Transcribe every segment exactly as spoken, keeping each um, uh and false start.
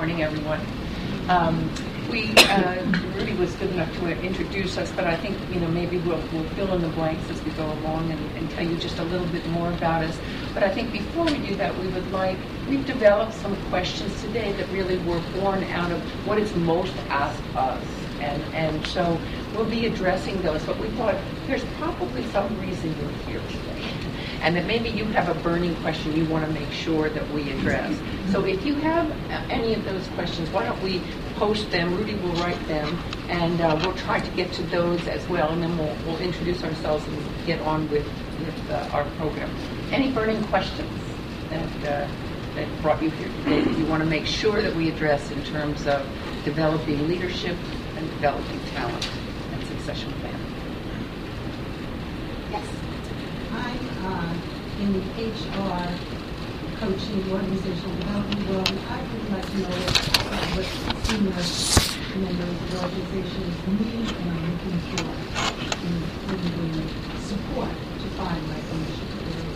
morning, everyone. Um, we, uh, Rudy was good enough to introduce us, but I think, you know, maybe we'll, we'll fill in the blanks as we go along and, and tell you just a little bit more about us. But I think before we do that, we would like, we've developed some questions today that really were born out of what is most asked us. And, and so we'll be addressing those, but we thought there's probably some reason you're here today. And that maybe you have a burning question you want to make sure that we address. So if you have any of those questions, why don't we post them? Rudy will write them, and uh, we'll try to get to those as well, and then we'll, we'll introduce ourselves and get on with, with uh, our program. Any burning questions that, uh, that brought you here today that you want to make sure that we address in terms of developing leadership and developing talent and succession planning? Yes. I'm uh, in the H R coaching organizational development world. I would like to know what senior members of the organizations need and are looking for in, in the support to find right ownership of their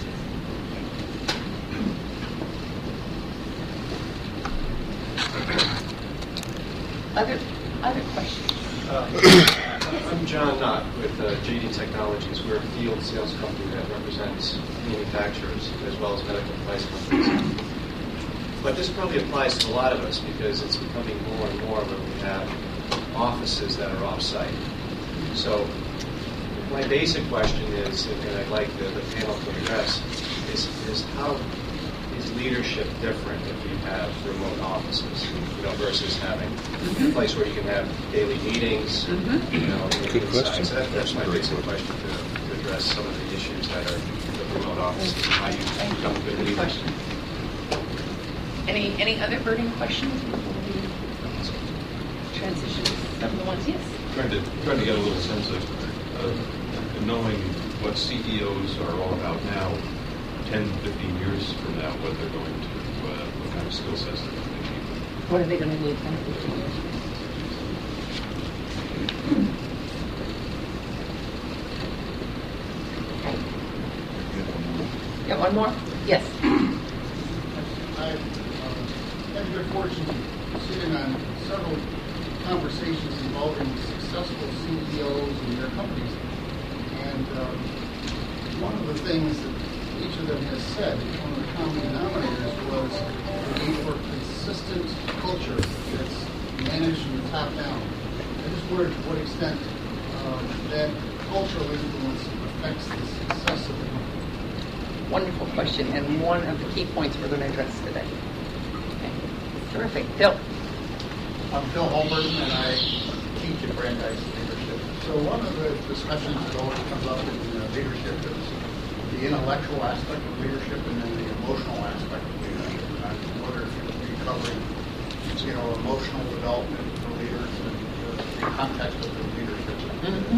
organizations. Other other questions? Uh, I'm John Knott with uh, J D Technologies. We're a field sales company that represents manufacturers as well as medical device companies. But this probably applies to a lot of us because it's becoming more and more when we have offices that are off-site. So my basic question is, and I'd like the, the panel to address, is, is how is leadership different if you have remote offices, you know, versus having mm-hmm. a place where you can have daily meetings, mm-hmm. you know, good inside. question. So that, that's my basic question to, to address some of the issues that are the remote offices and how you become a good leader. Question. Any any other burning questions before we transition to some of the ones? Yes. Trying to trying to get a little sense of uh, knowing what C E Os are all about now. ten, fifteen years from now, what they're going to, uh, what kind of skill sets they're going to need. What are they going to need ten, fifteen years? Yeah, one more? Yes. I've uh, had the good fortune of sitting on several conversations involving successful C E Os and their companies. And um, one of the things that each of them has said, one of the common denominators was the need for consistent culture that's managed from the top down. I just wondered to what extent uh, that cultural influence affects the success of the company. Wonderful question, and one of the key points we're going to address today. Okay. Terrific. Bill. I'm Phil Holberton, and I teach at Brandeis Leadership. So one of the discussions that always comes up in uh, leadership is the intellectual aspect of leadership and then the emotional aspect of leadership. And I wonder if you would be covering, you know, emotional development for leaders and uh, the context of the leadership. Mm-hmm.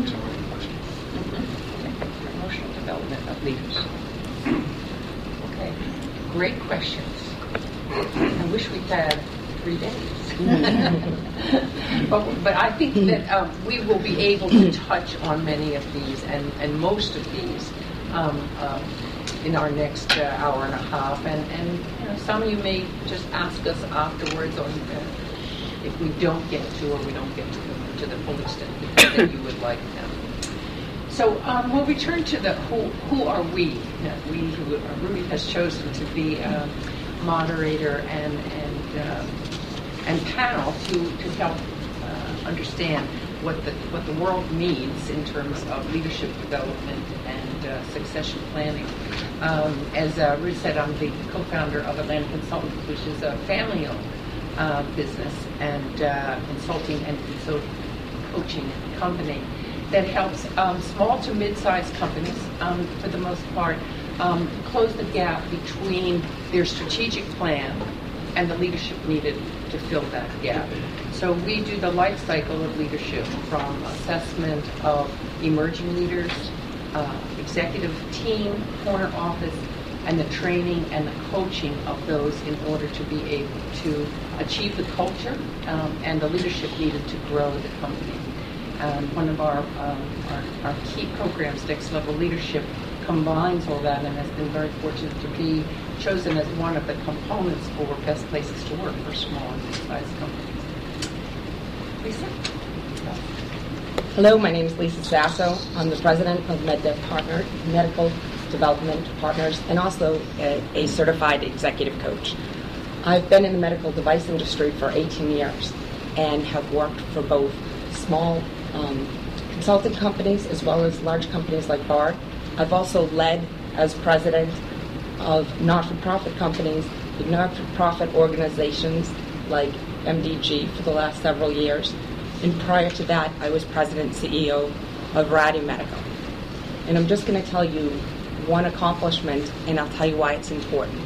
Mm-hmm. Emotional development of leaders. Okay, great questions. I wish we had three days. but, but I think that um, we will be able to touch on many of these and, and most of these um, um, in our next uh, hour and a half. And, and you know, some of you may just ask us afterwards on uh, if we don't get to or we don't get to the, to the full extent that you would like them. So um, we'll return to the who, who are we? Uh, we who uh, Rudy has chosen to be a moderator and and uh, and panel to to help uh, understand what the what the world needs in terms of leadership development and uh, succession planning. Um, as uh, Rudy said, I'm the co-founder of Atlanta Consultant, which is a family-owned uh, business and uh, consulting and consult- coaching company that helps um, small to mid-sized companies, um, for the most part, um, close the gap between their strategic plan and the leadership needed to fill that gap. So we do the life cycle of leadership from assessment of emerging leaders, uh, executive team, corner office, and the training and the coaching of those in order to be able to achieve the culture um, and the leadership needed to grow the company. Um, one of our, um, our our key programs, Next Level Leadership, combines all that and has been very fortunate to be chosen as one of the components for best places to work for small and mid-sized companies. Lisa? Hello, my name is Lisa Sasso. I'm the president of MedDev Partner, Medical Development Partners, and also a, a certified executive coach. I've been in the medical device industry for eighteen years and have worked for both small um, consulting companies as well as large companies like Bard. I've also led as president of not-for-profit companies, not-for-profit organizations like M D G for the last several years. And prior to that, I was president and C E O of Rady Medical. And I'm just going to tell you one accomplishment, and I'll tell you why it's important.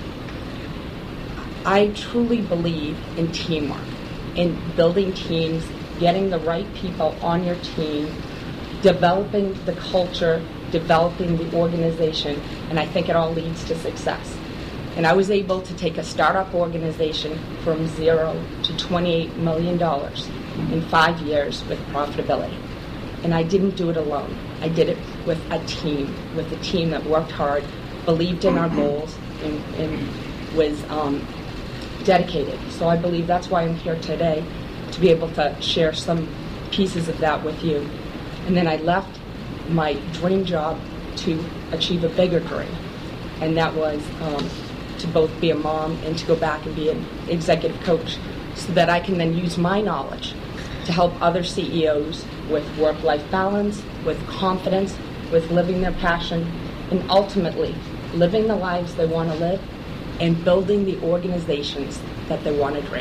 I truly believe in teamwork, in building teams, getting the right people on your team, developing the culture, developing the organization, and I think it all leads to success. And I was able to take a startup organization from zero to twenty-eight million dollars in five years with profitability. And I didn't do it alone. I did it with a team, with a team that worked hard, believed in our goals, and, and was um, dedicated. So I believe that's why I'm here today, to be able to share some pieces of that with you. And then I left my dream job to achieve a bigger dream, and that was um, to both be a mom and to go back and be an executive coach, so that I can then use my knowledge to help other C E Os with work-life balance, with confidence, with living their passion, and ultimately living the lives they want to live and building the organizations that they want to dream.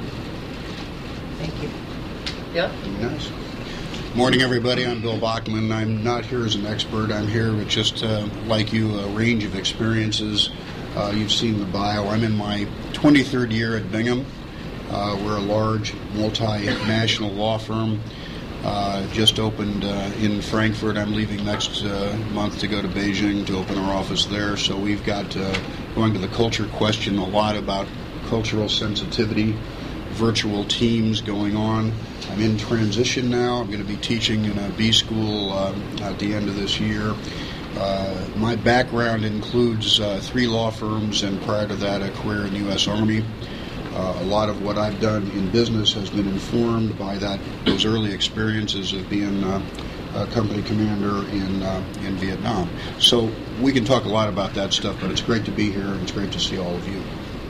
Thank you. Yep. Nice. Morning, everybody. I'm Bill Bachman. I'm not here as an expert. I'm here with just, uh, like you, a range of experiences. Uh, you've seen the bio. I'm in my twenty-third year at Bingham. Uh, we're a large multinational law firm. Uh, just opened uh, in Frankfurt. I'm leaving next uh, month to go to Beijing to open our office there. So we've got, uh, going to the culture question, a lot about cultural sensitivity, virtual teams going on. I'm in transition now. I'm going to be teaching in a B school um, at the end of this year. Uh, my background includes uh, three law firms, and prior to that, a career in the U S Army. Uh, a lot of what I've done in business has been informed by that those early experiences of being uh, a company commander in uh, in Vietnam. So we can talk a lot about that stuff, but it's great to be here, and it's great to see all of you.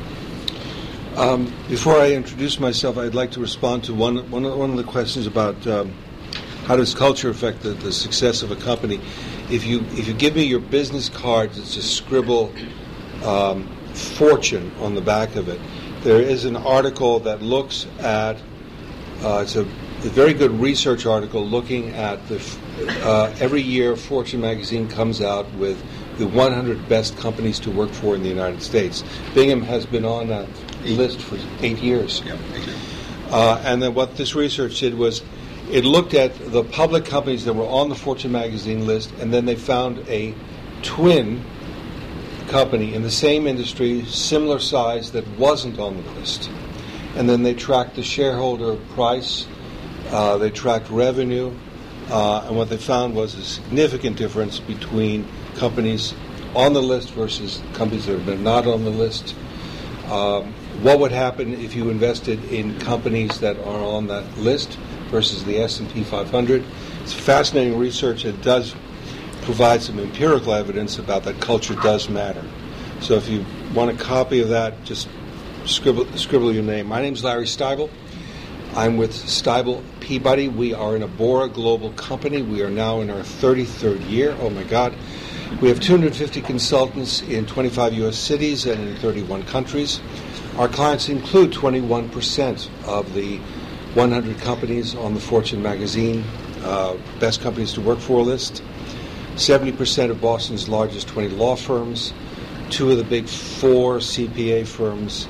Um, before I introduce myself, I'd like to respond to one one, one of the questions about um, how does culture affect the, the success of a company. If you if you give me your business cards, it's just scribble um, fortune on the back of it. There is an article that looks at, uh, it's a, a very good research article looking at the, uh, every year Fortune magazine comes out with the one hundred best companies to work for in the United States. Bingham has been on that list for eight years. Yep. Uh, and then what this research did was it looked at the public companies that were on the Fortune magazine list, and then they found a twin company in the same industry, similar size, that wasn't on the list. And then they tracked the shareholder price, uh, they tracked revenue, uh, and what they found was a significant difference between companies on the list versus companies that have been not on the list. Um, what would happen if you invested in companies that are on that list versus the S and P five hundred? It's fascinating research. It does provide some empirical evidence about that culture does matter. So if you want a copy of that, just scribble, scribble your name. My name's Larry Steibel. I'm with Steibel Peabody. We are an Abora global company. We are now in our thirty-third year. Oh, my God. We have two hundred fifty consultants in twenty-five U S cities and in thirty-one countries. Our clients include twenty-one percent of the one hundred companies on the Fortune magazine uh, Best Companies to Work For list, seventy percent of Boston's largest twenty law firms, two of the big four C P A firms,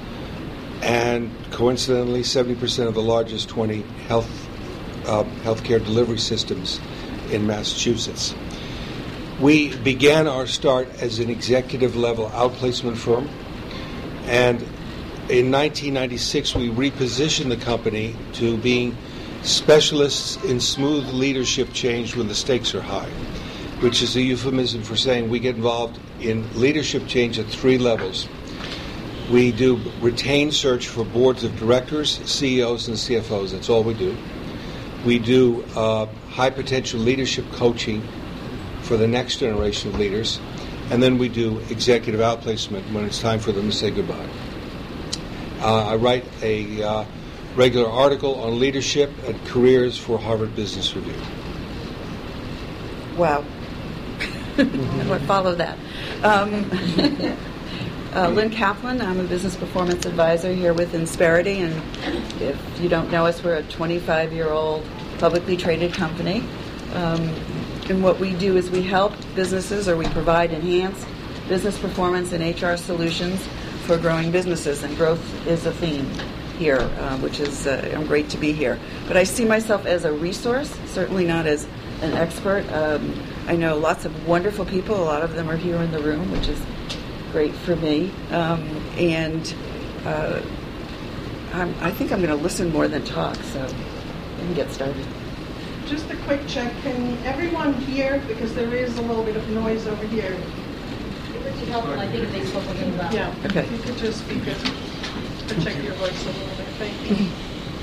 and coincidentally, seventy percent of the largest twenty health uh, healthcare delivery systems in Massachusetts. We began our start as an executive-level outplacement firm, and in nineteen ninety-six, we repositioned the company to being specialists in smooth leadership change when the stakes are high. which is a euphemism for saying we get involved in leadership change at three levels. We do retained search for boards of directors, C E Os, and C F Os. That's all we do. We do uh, high potential leadership coaching for the next generation of leaders. And then we do executive outplacement when it's time for them to say goodbye. Uh, I write a uh, regular article on leadership and careers for Harvard Business Review. Wow. What follow that? Um, uh, Lynn Kaplan, I'm a business performance advisor here with Insperity, and if you don't know us, we're a twenty-five-year-old publicly traded company. Um, and what we do is we help businesses, or we provide enhanced business performance and H R solutions for growing businesses, and growth is a theme here, uh, which is uh, I'm great to be here. But I see myself as a resource, certainly not as an expert. Um, I know lots of wonderful people. A lot of them are here in the room, which is great for me. Um, and uh, I'm, I think I'm going to listen more than talk, so we can get started. Just a quick check. Can everyone hear? Because there is a little bit of noise over here. It would be helpful, I think, if they spoke a little loud. Yeah. Okay. If you could just speak it, to check your voice a little bit. Thank you.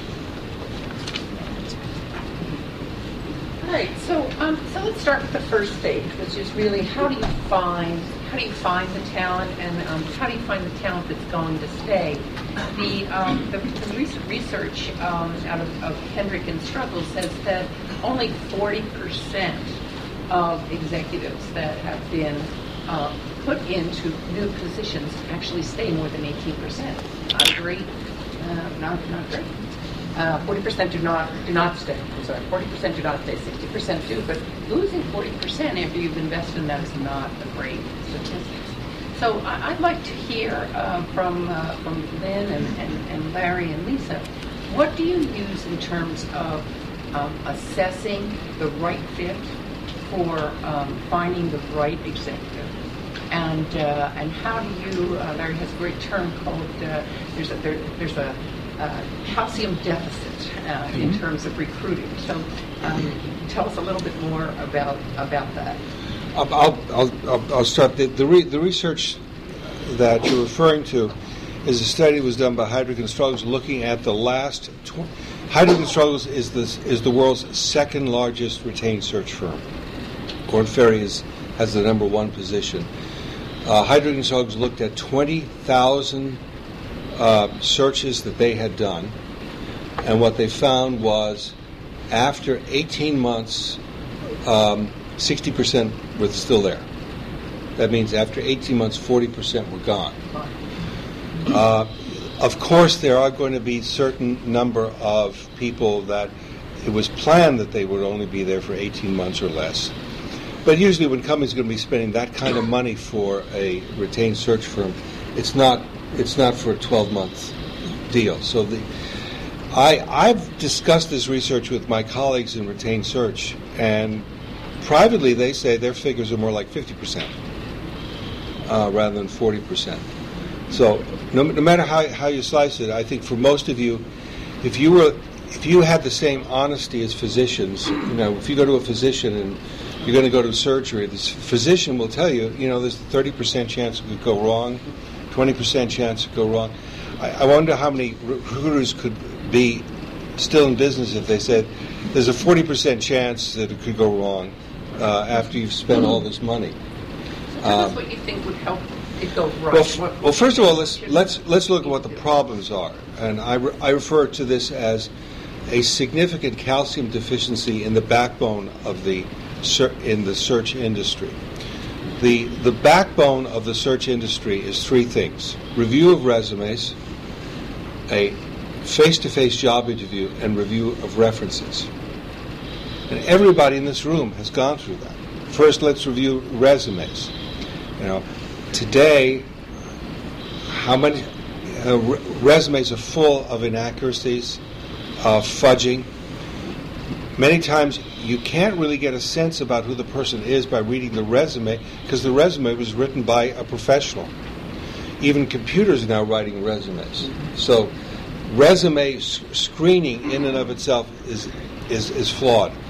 All right, so um, so let's start with the first stage, which is really how do you find how do you find the talent, and um, how do you find the talent that's going to stay? The um, the, the recent research um, out of, of Hendrick and Struggles says that only forty percent of executives that have been uh, put into new positions actually stay more than eighteen percent. Not great, uh, not not great. Uh, forty percent do not do not stay. I'm sorry, forty percent do not stay. sixty percent do, but losing forty percent after you've invested in that is not a great statistic. So I, I'd like to hear uh, from uh, from Lynn and, and, and Larry and Lisa. What do you use in terms of um, assessing the right fit for um, finding the right executive? And uh, and how do you? Uh, Larry has a great term called uh, there's a there, there's a uh, calcium deficit uh, mm-hmm. in terms of recruiting. So um, tell us a little bit more about about that. I'll I'll I'll, I'll start. The the, re, the research that you're referring to is a study that was done by Heidrick and Struggles looking at the last. Tw- Heidrick and Struggles is the is the world's second largest retained search firm. Korn Ferry is has the number one position. Uh, Heidrick and Struggles looked at twenty thousand uh, searches that they had done, and what they found was after eighteen months, um, sixty percent were still there. That means after eighteen months, forty percent were gone. Uh, of course, there are going to be certain number of people that it was planned that they would only be there for eighteen months or less. But usually when companies are going to be spending that kind of money for a retained search firm, it's not it's not for a twelve-month deal. So the I, I've discussed this research with my colleagues in retained search, and privately they say their figures are more like fifty percent uh, rather than forty percent. So no, no matter how, how you slice it, I think for most of you, if you were if you had the same honesty as physicians, you know, if you go to a physician and you're going to go to surgery, this physician will tell you, you know, there's a thirty percent chance it could go wrong, twenty percent chance it could go wrong. I, I wonder how many recruiters could be still in business if they said there's a forty percent chance that it could go wrong uh, after you've spent all this money. So tell um, us what you think would help it go right. Well, f- well, first of all, let's let's let's look at what the problems are, and I re- I refer to this as a significant calcium deficiency in the backbone of the ser- in the search industry. The the backbone of the search industry is three things: review of resumes, a face-to-face job interview, and review of references. And everybody in this room has gone through that. First, let's review resumes. You know, today, how many uh, re- resumes are full of inaccuracies, of fudging. Many times, you can't really get a sense about who the person is by reading the resume because the resume was written by a professional. Even computers are now writing resumes. So, resume s- screening in and of itself is, is is flawed.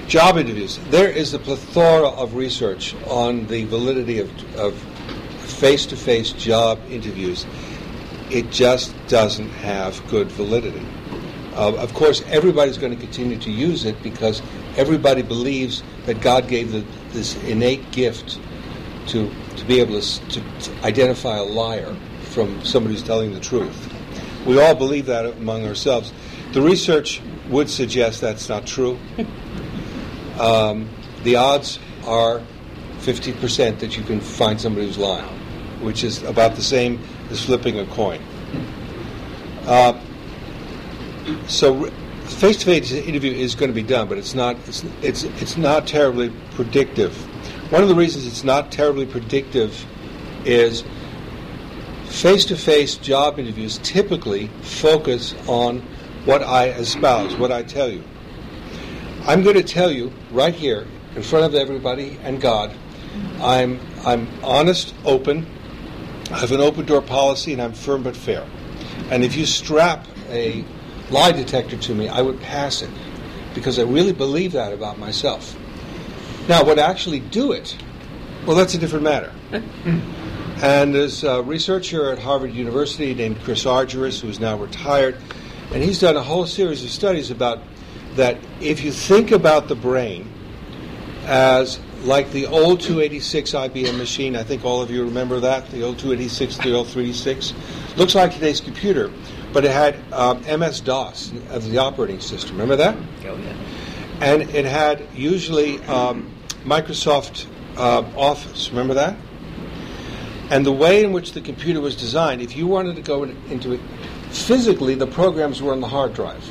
Job interviews. There is a plethora of research on the validity of, of face-to-face job interviews. It just doesn't have good validity. Uh, of course, everybody's going to continue to use it because everybody believes that God gave the, this innate gift to to be able to, to, to identify a liar from somebody who's telling the truth. We all believe that among ourselves. The research would suggest that's not true. Um, the odds are fifty percent that you can find somebody who's lying, which is about the same as flipping a coin. Uh, so face-to-face interview is going to be done, but it's not it's, it's it's not terribly predictive. One of the reasons it's not terribly predictive is face-to-face job interviews typically focus on what I espouse, what I tell you. I'm going to tell you right here in front of everybody and God, I'm I'm honest, open, I have an open door policy, and I'm firm but fair. And if you strap a lie detector to me, I would pass it because I really believe that about myself. Now, would I actually do it? Well, that's a different matter. And there's a researcher at Harvard University named Chris Argyris, who is now retired, and he's done a whole series of studies about that if you think about the brain as like the old two eighty-six I B M machine, I think all of you remember that, the old two eighty-six, the old three eighty-six, looks like today's computer, but it had um, M S DOS as the operating system. Remember that? Oh, yeah. And it had usually um, Microsoft uh, Office. Remember that? And the way in which the computer was designed, if you wanted to go in, into it, physically the programs were on the hard drive.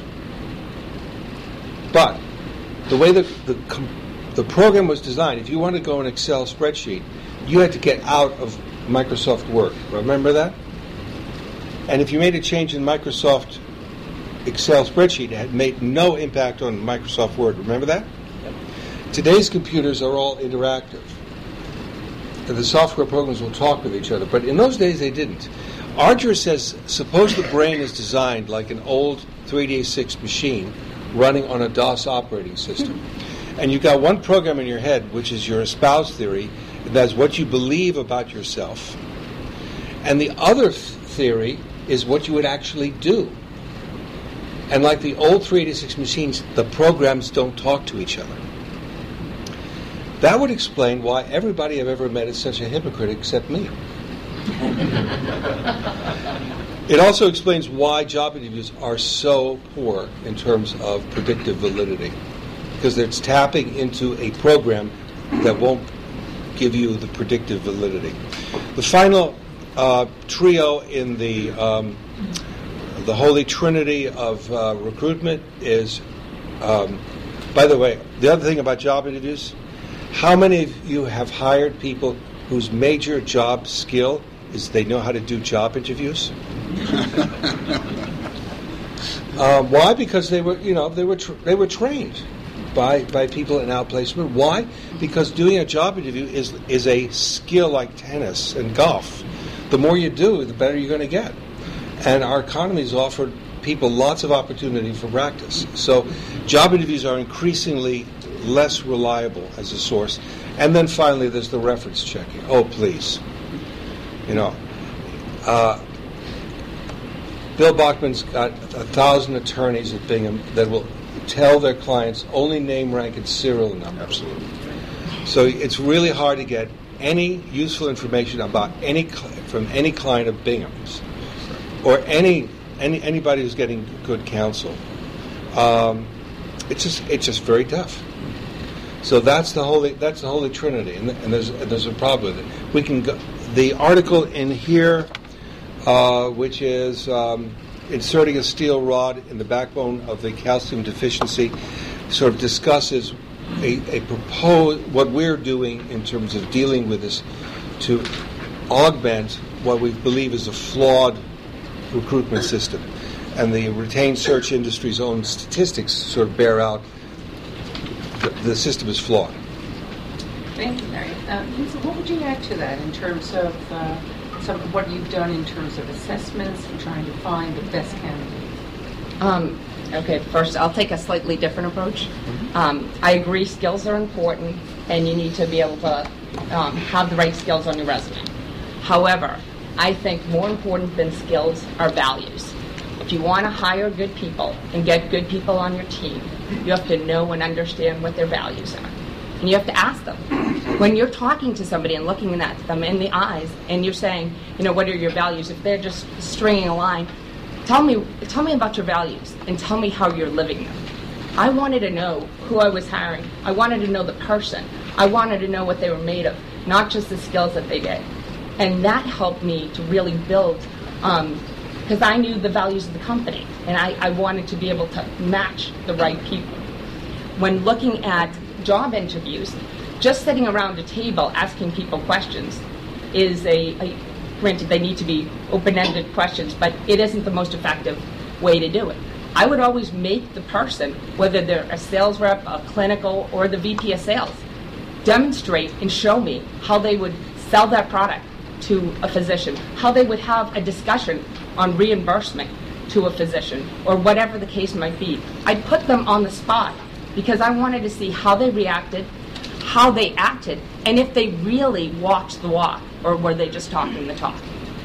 But the way the, the, the program was designed, if you wanted to go in an Excel spreadsheet, you had to get out of Microsoft Word. Remember that? And if you made a change in Microsoft Excel spreadsheet, it had made no impact on Microsoft Word. Remember that? Yep. Today's computers are all interactive. And the software programs will talk with each other. But in those days, they didn't. Archer says, suppose the brain is designed like an old three eighty-six machine running on a DOS operating system. And you've got one program in your head, which is your espoused theory, that's what you believe about yourself. And the other theory is what you would actually do. And like the old three eighty-six machines, the programs don't talk to each other. That would explain why everybody I've ever met is such a hypocrite except me. It also explains why job interviews are so poor in terms of predictive validity, because it's tapping into a program that won't give you the predictive validity. The final uh, trio in the um, the holy trinity of uh, recruitment is, um, by the way, the other thing about job interviews, how many of you have hired people whose major job skill is they know how to do job interviews? uh, why? Because they were, you know, they were tra- they were trained by by people in outplacement. Why? Because doing a job interview is is a skill like tennis and golf. The more you do, the better you're going to get. And our economy has offered people lots of opportunity for practice. So, job interviews are increasingly less reliable as a source. And then finally, there's the reference checking. Oh, please. You know, uh, Bill Bachman's got a thousand attorneys at Bingham that will tell their clients only name, rank, and serial number. Absolutely. So it's really hard to get any useful information about any cl- from any client of Bingham's or any any anybody who's getting good counsel. Um, it's just it's just very tough. So that's the holy that's the holy trinity, and, and there's and there's a problem with it. We can go, the article in here, uh, which is um, inserting a steel rod in the backbone of the calcium deficiency, sort of discusses a, a proposed what we're doing in terms of dealing with this to augment what we believe is a flawed recruitment system, and the retained search industry's own statistics sort of bear out the, the system is flawed. Thank you, Larry. Uh, Lisa, what would you add to that in terms of uh, some of what you've done in terms of assessments and trying to find the best candidates? Um, Okay, first, I'll take a slightly different approach. Um, I agree skills are important, and you need to be able to um, have the right skills on your resume. However, I think more important than skills are values. If you want to hire good people and get good people on your team, you have to know and understand what their values are. And you have to ask them. When you're talking to somebody and looking at them in the eyes, and you're saying, you know, what are your values? If they're just stringing a line, tell me, tell me about your values and tell me how you're living them. I wanted to know who I was hiring. I wanted to know the person. I wanted to know what they were made of, not just the skills that they did. And that helped me to really build, because um, I knew the values of the company, and I, I wanted to be able to match the right people. When looking at job interviews, just sitting around a table asking people questions is a, a granted, they need to be open-ended questions, but it isn't the most effective way to do it. I would always make the person, whether they're a sales rep, a clinical, or the V P of sales, demonstrate and show me how they would sell that product to a physician, how they would have a discussion on reimbursement to a physician, or whatever the case might be. I'd put them on the spot because I wanted to see how they reacted, how they acted, and if they really walked the walk, or were they just talking the talk.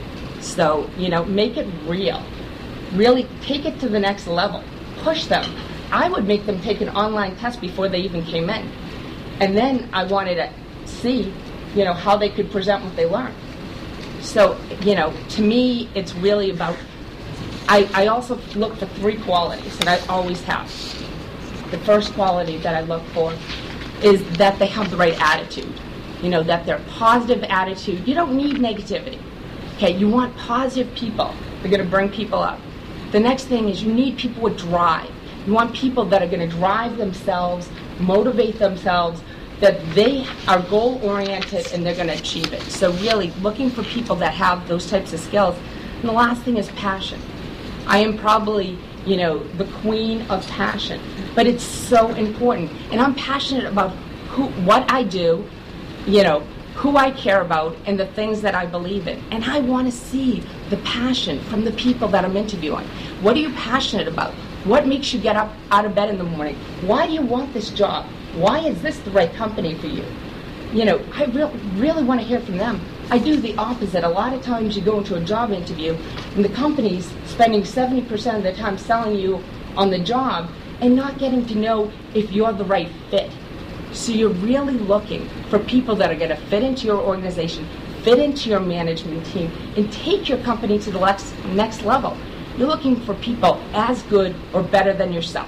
So, you know, make it real. Really take it to the next level. Push them. I would make them take an online test before they even came in. And then I wanted to see, you know, how they could present what they learned. So, you know, to me, it's really about, I, I also look for three qualities, and I always have. The first quality that I look for is that they have the right attitude. You know, that they're positive attitude. You don't need negativity. Okay, you want positive people. They're going to bring people up. The next thing is you need people with drive. You want people that are going to drive themselves, motivate themselves, that they are goal-oriented and they're going to achieve it. So really looking for people that have those types of skills. And the last thing is passion. I am probably, you know, the queen of passion, but it's so important. And I'm passionate about who, what I do, you know, who I care about, and the things that I believe in. And I want to see the passion from the people that I'm interviewing. What are you passionate about? What makes you get up out of bed in the morning? Why do you want this job? Why is this the right company for you? You know, I re- really want to hear from them. I do the opposite. A lot of times you go into a job interview and the company's spending seventy percent of the time selling you on the job and not getting to know if you're the right fit. So you're really looking for people that are going to fit into your organization, fit into your management team, and take your company to the next, next level. You're looking for people as good or better than yourself.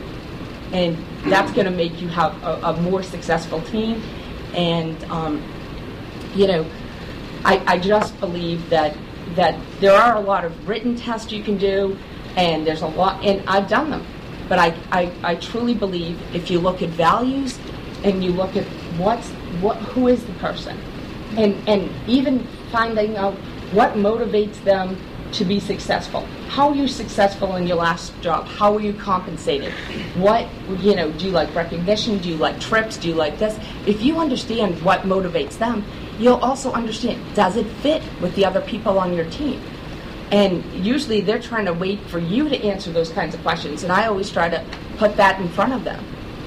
And that's going to make you have a, a more successful team. And, um, you know, I, I just believe that that there are a lot of written tests you can do, and there's a lot, and I've done them. But I, I, I truly believe if you look at values and you look at what's what who is the person, and and even finding out what motivates them to be successful. How are you successful in your last job? How are you compensated? What, you know, do you like recognition? Do you like trips? Do you like this? If you understand what motivates them, you'll also understand, does it fit with the other people on your team? And usually they're trying to wait for you to answer those kinds of questions, and I always try to put that in front of them.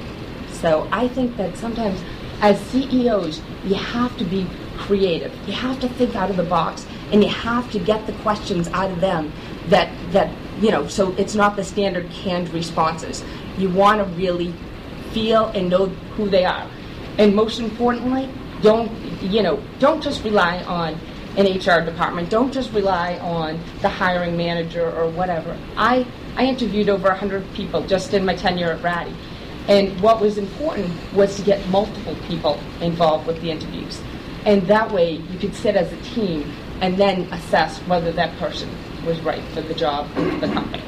So I think that sometimes as C E Os, you have to be creative. You have to think out of the box, and you have to get the questions out of them that, that you know, so it's not the standard canned responses. You want to really feel and know who they are. And most importantly, don't, you know, don't just rely on an H R department. Don't just rely on the hiring manager or whatever. I, I interviewed over one hundred people just in my tenure at Ratty. And what was important was to get multiple people involved with the interviews. And that way you could sit as a team and then assess whether that person was right for the job and for the company.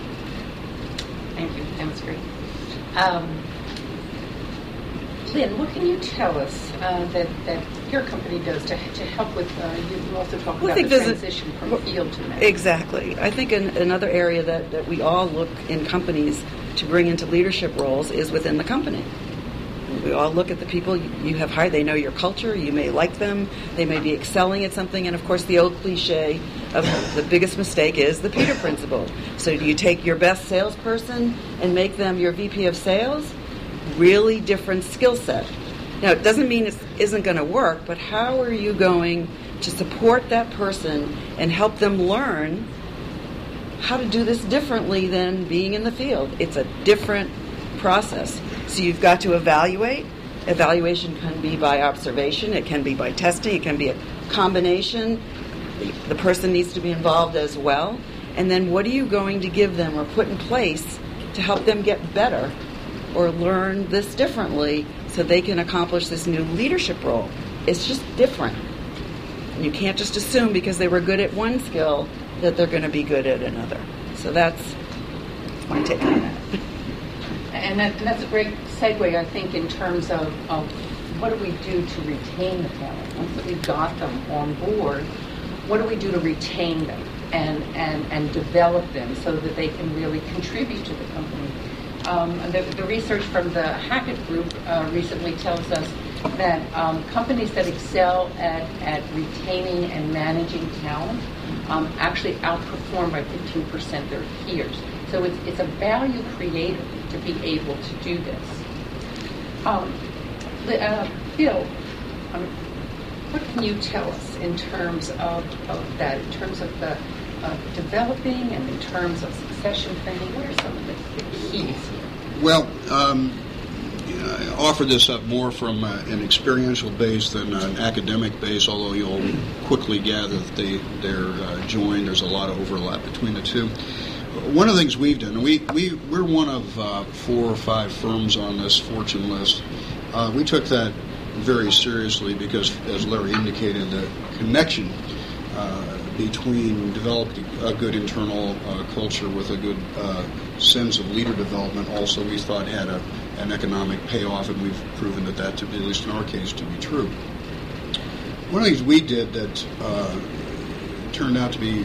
Thank you. That was great. Um, Lynn, what can you tell us uh, that, that your company does to, to help with, uh, you also talk well, about the transition a, from field to management. Exactly. I think in, another area that, that we all look in companies to bring into leadership roles is within the company. We all look at the people you have hired. They know your culture. You may like them. They may be excelling at something. And, of course, the old cliche of the biggest mistake is the Peter Principle. So do you take your best salesperson and make them your V P of sales? Really different skill set. Now, it doesn't mean it isn't going to work, but how are you going to support that person and help them learn how to do this differently than being in the field? It's a different process. So you've got to evaluate. Evaluation can be by observation. It can be by testing. It can be a combination. The person needs to be involved as well. And then what are you going to give them or put in place to help them get better or learn this differently so they can accomplish this new leadership role? It's just different. And you can't just assume because they were good at one skill that they're going to be good at another. So that's my take on that. And, that, and that's a great segue, I think, in terms of, of what do we do to retain the talent? Once that we've got them on board, what do we do to retain them and, and, and develop them so that they can really contribute to the company? Um, the, the research from the Hackett Group uh, recently tells us that um, companies that excel at, at retaining and managing talent um, actually outperform by fifteen percent their peers. So it's, it's a value creator to be able to do this. Um, the, uh, Bill, um, what can you tell us in terms of, of that, in terms of the uh, developing and in terms of succession planning? What are some of the, the keys here? Well, um, I offer this up more from uh, an experiential base than an academic base, although you'll quickly gather that they, they're uh, joined. There's a lot of overlap between the two. One of the things we've done, we, we, we're one of uh, four or five firms on this Fortune list. Uh, we took that very seriously because, as Larry indicated, the connection uh, between developing a good internal uh, culture with a good uh, sense of leader development also we thought had a, an economic payoff, and we've proven that that, to be, at least in our case, to be true. One of the things we did that uh, turned out to be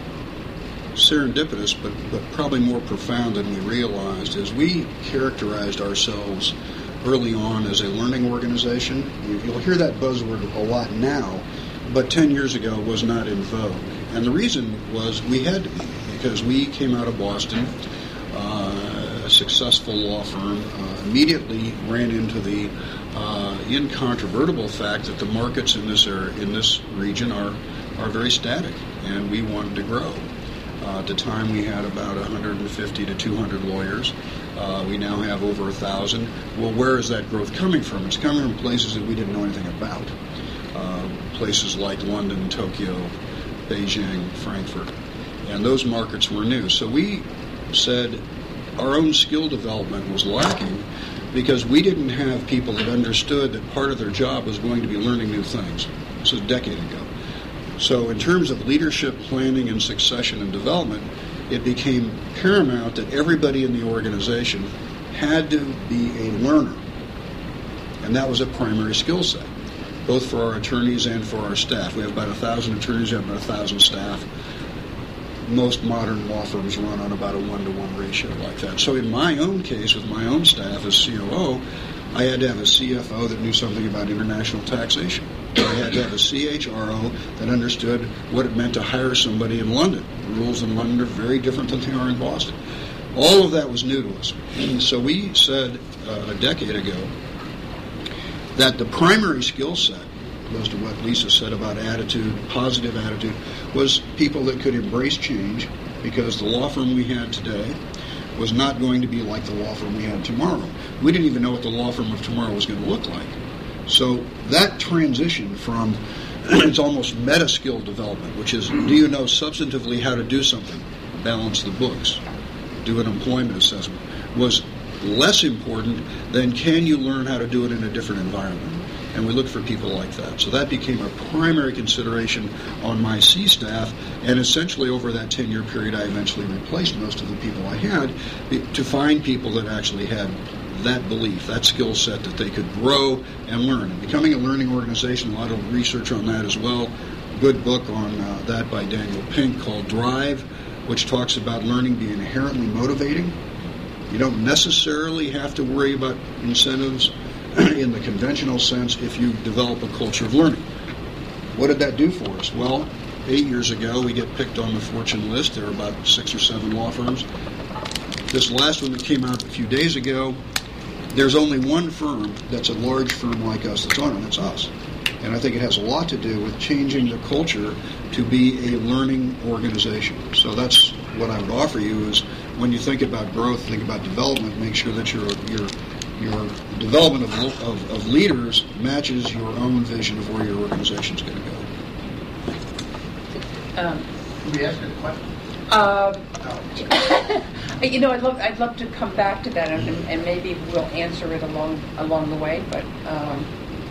serendipitous, but, but probably more profound than we realized, is we characterized ourselves early on as a learning organization. You'll hear that buzzword a lot now, but ten years ago it was not in vogue. And the reason was we had to be, because we came out of Boston, uh, a successful law firm, uh, immediately ran into the uh, incontrovertible fact that the markets in this area, in this region are, are very static, and we wanted to grow. Uh, at the time, we had about one hundred fifty to two hundred lawyers. Uh, we now have over one thousand. Well, where is that growth coming from? It's coming from places that we didn't know anything about. Uh, places like London, Tokyo, Beijing, Frankfurt. And those markets were new. So we said our own skill development was lacking because we didn't have people that understood that part of their job was going to be learning new things. This was a decade ago. So in terms of leadership, planning, and succession and development, it became paramount that everybody in the organization had to be a learner. And that was a primary skill set, both for our attorneys and for our staff. We have about one thousand attorneys, we have about one thousand staff. Most modern law firms run on about a one-to-one ratio like that. So in my own case, with my own staff as C O O, I had to have a C F O that knew something about international taxation. I had to have a C H R O that understood what it meant to hire somebody in London. The rules in London are very different than they are in Boston. All of that was new to us. And so we said uh, a decade ago that the primary skill set, goes to what Lisa said about attitude, positive attitude, was people that could embrace change, because the law firm we had today was not going to be like the law firm we had tomorrow. We didn't even know what the law firm of tomorrow was going to look like. So that transition from, it's almost meta skill development, which is, do you know substantively how to do something? Balance the books, do an employment assessment, was less important than can you learn how to do it in a different environment. And we looked for people like that. So that became a primary consideration on my C staff, and essentially over that ten-year period, I eventually replaced most of the people I had to find people that actually had that belief, that skill set, that they could grow and learn. And becoming a learning organization, a lot of research on that as well. Good book on uh, that by Daniel Pink called Drive, which talks about learning being inherently motivating. You don't necessarily have to worry about incentives in the conventional sense if you develop a culture of learning. What did that do for us? Well, eight years ago, we get picked on the Fortune list. There are about six or seven law firms. This last one that came out a few days ago, there's only one firm that's a large firm like us that's on it, and that's us. And I think it has a lot to do with changing the culture to be a learning organization. So that's what I would offer you is when you think about growth, think about development, make sure that your your your development of, of, of leaders matches your own vision of where your organization is going to go. Um, Can we ask you a question? Um, you know, I'd love I'd love to come back to that, and, and maybe we'll answer it along along the way. But um,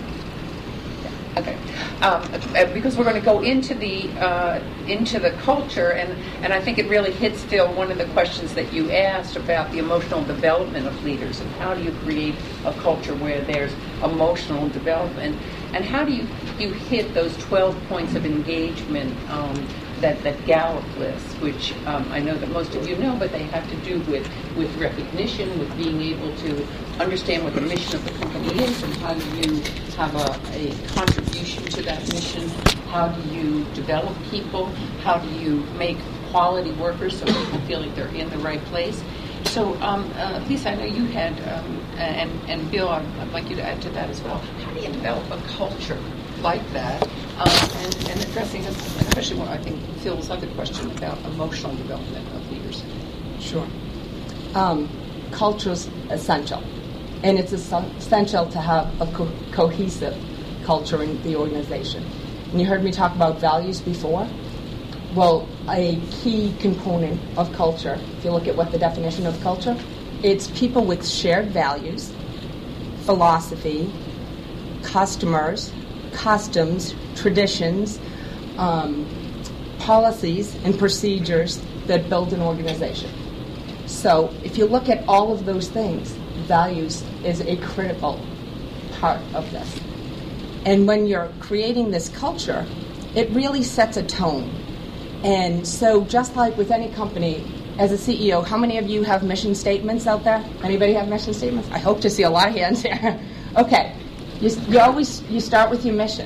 okay, um, because we're going to go into the uh, into the culture, and, and I think it really hits, Phil, one of the questions that you asked about the emotional development of leaders, and how do you create a culture where there's emotional development, and how do you you hit those twelve points of engagement. Um, That, that Gallup list, which um, I know that most of you know, but they have to do with, with recognition, with being able to understand what the mission of the company is, and how do you have a, a contribution to that mission, how do you develop people, how do you make quality workers so people feel like they're in the right place. So, um, uh, Lisa, I know you had, um, and, and Bill, I'd, I'd like you to add to that as well. How do you develop a culture like that, um, and, and addressing, especially what I think Phil's other question about emotional development of leaders? Sure. Um, culture's essential, and it's es- essential to have a co- cohesive culture in the organization. And you heard me talk about values before. Well, a key component of culture, if you look at what the definition of culture, it's people with shared values, philosophy, customers, customs, traditions, um, policies, and procedures that build an organization. So if you look at all of those things, values is a critical part of this. And when you're creating this culture, it really sets a tone. And so just like with any company, as a C E O, how many of you have mission statements out there? Anybody have mission statements? I hope to see a lot of hands here. Okay. You, you always you start with your mission.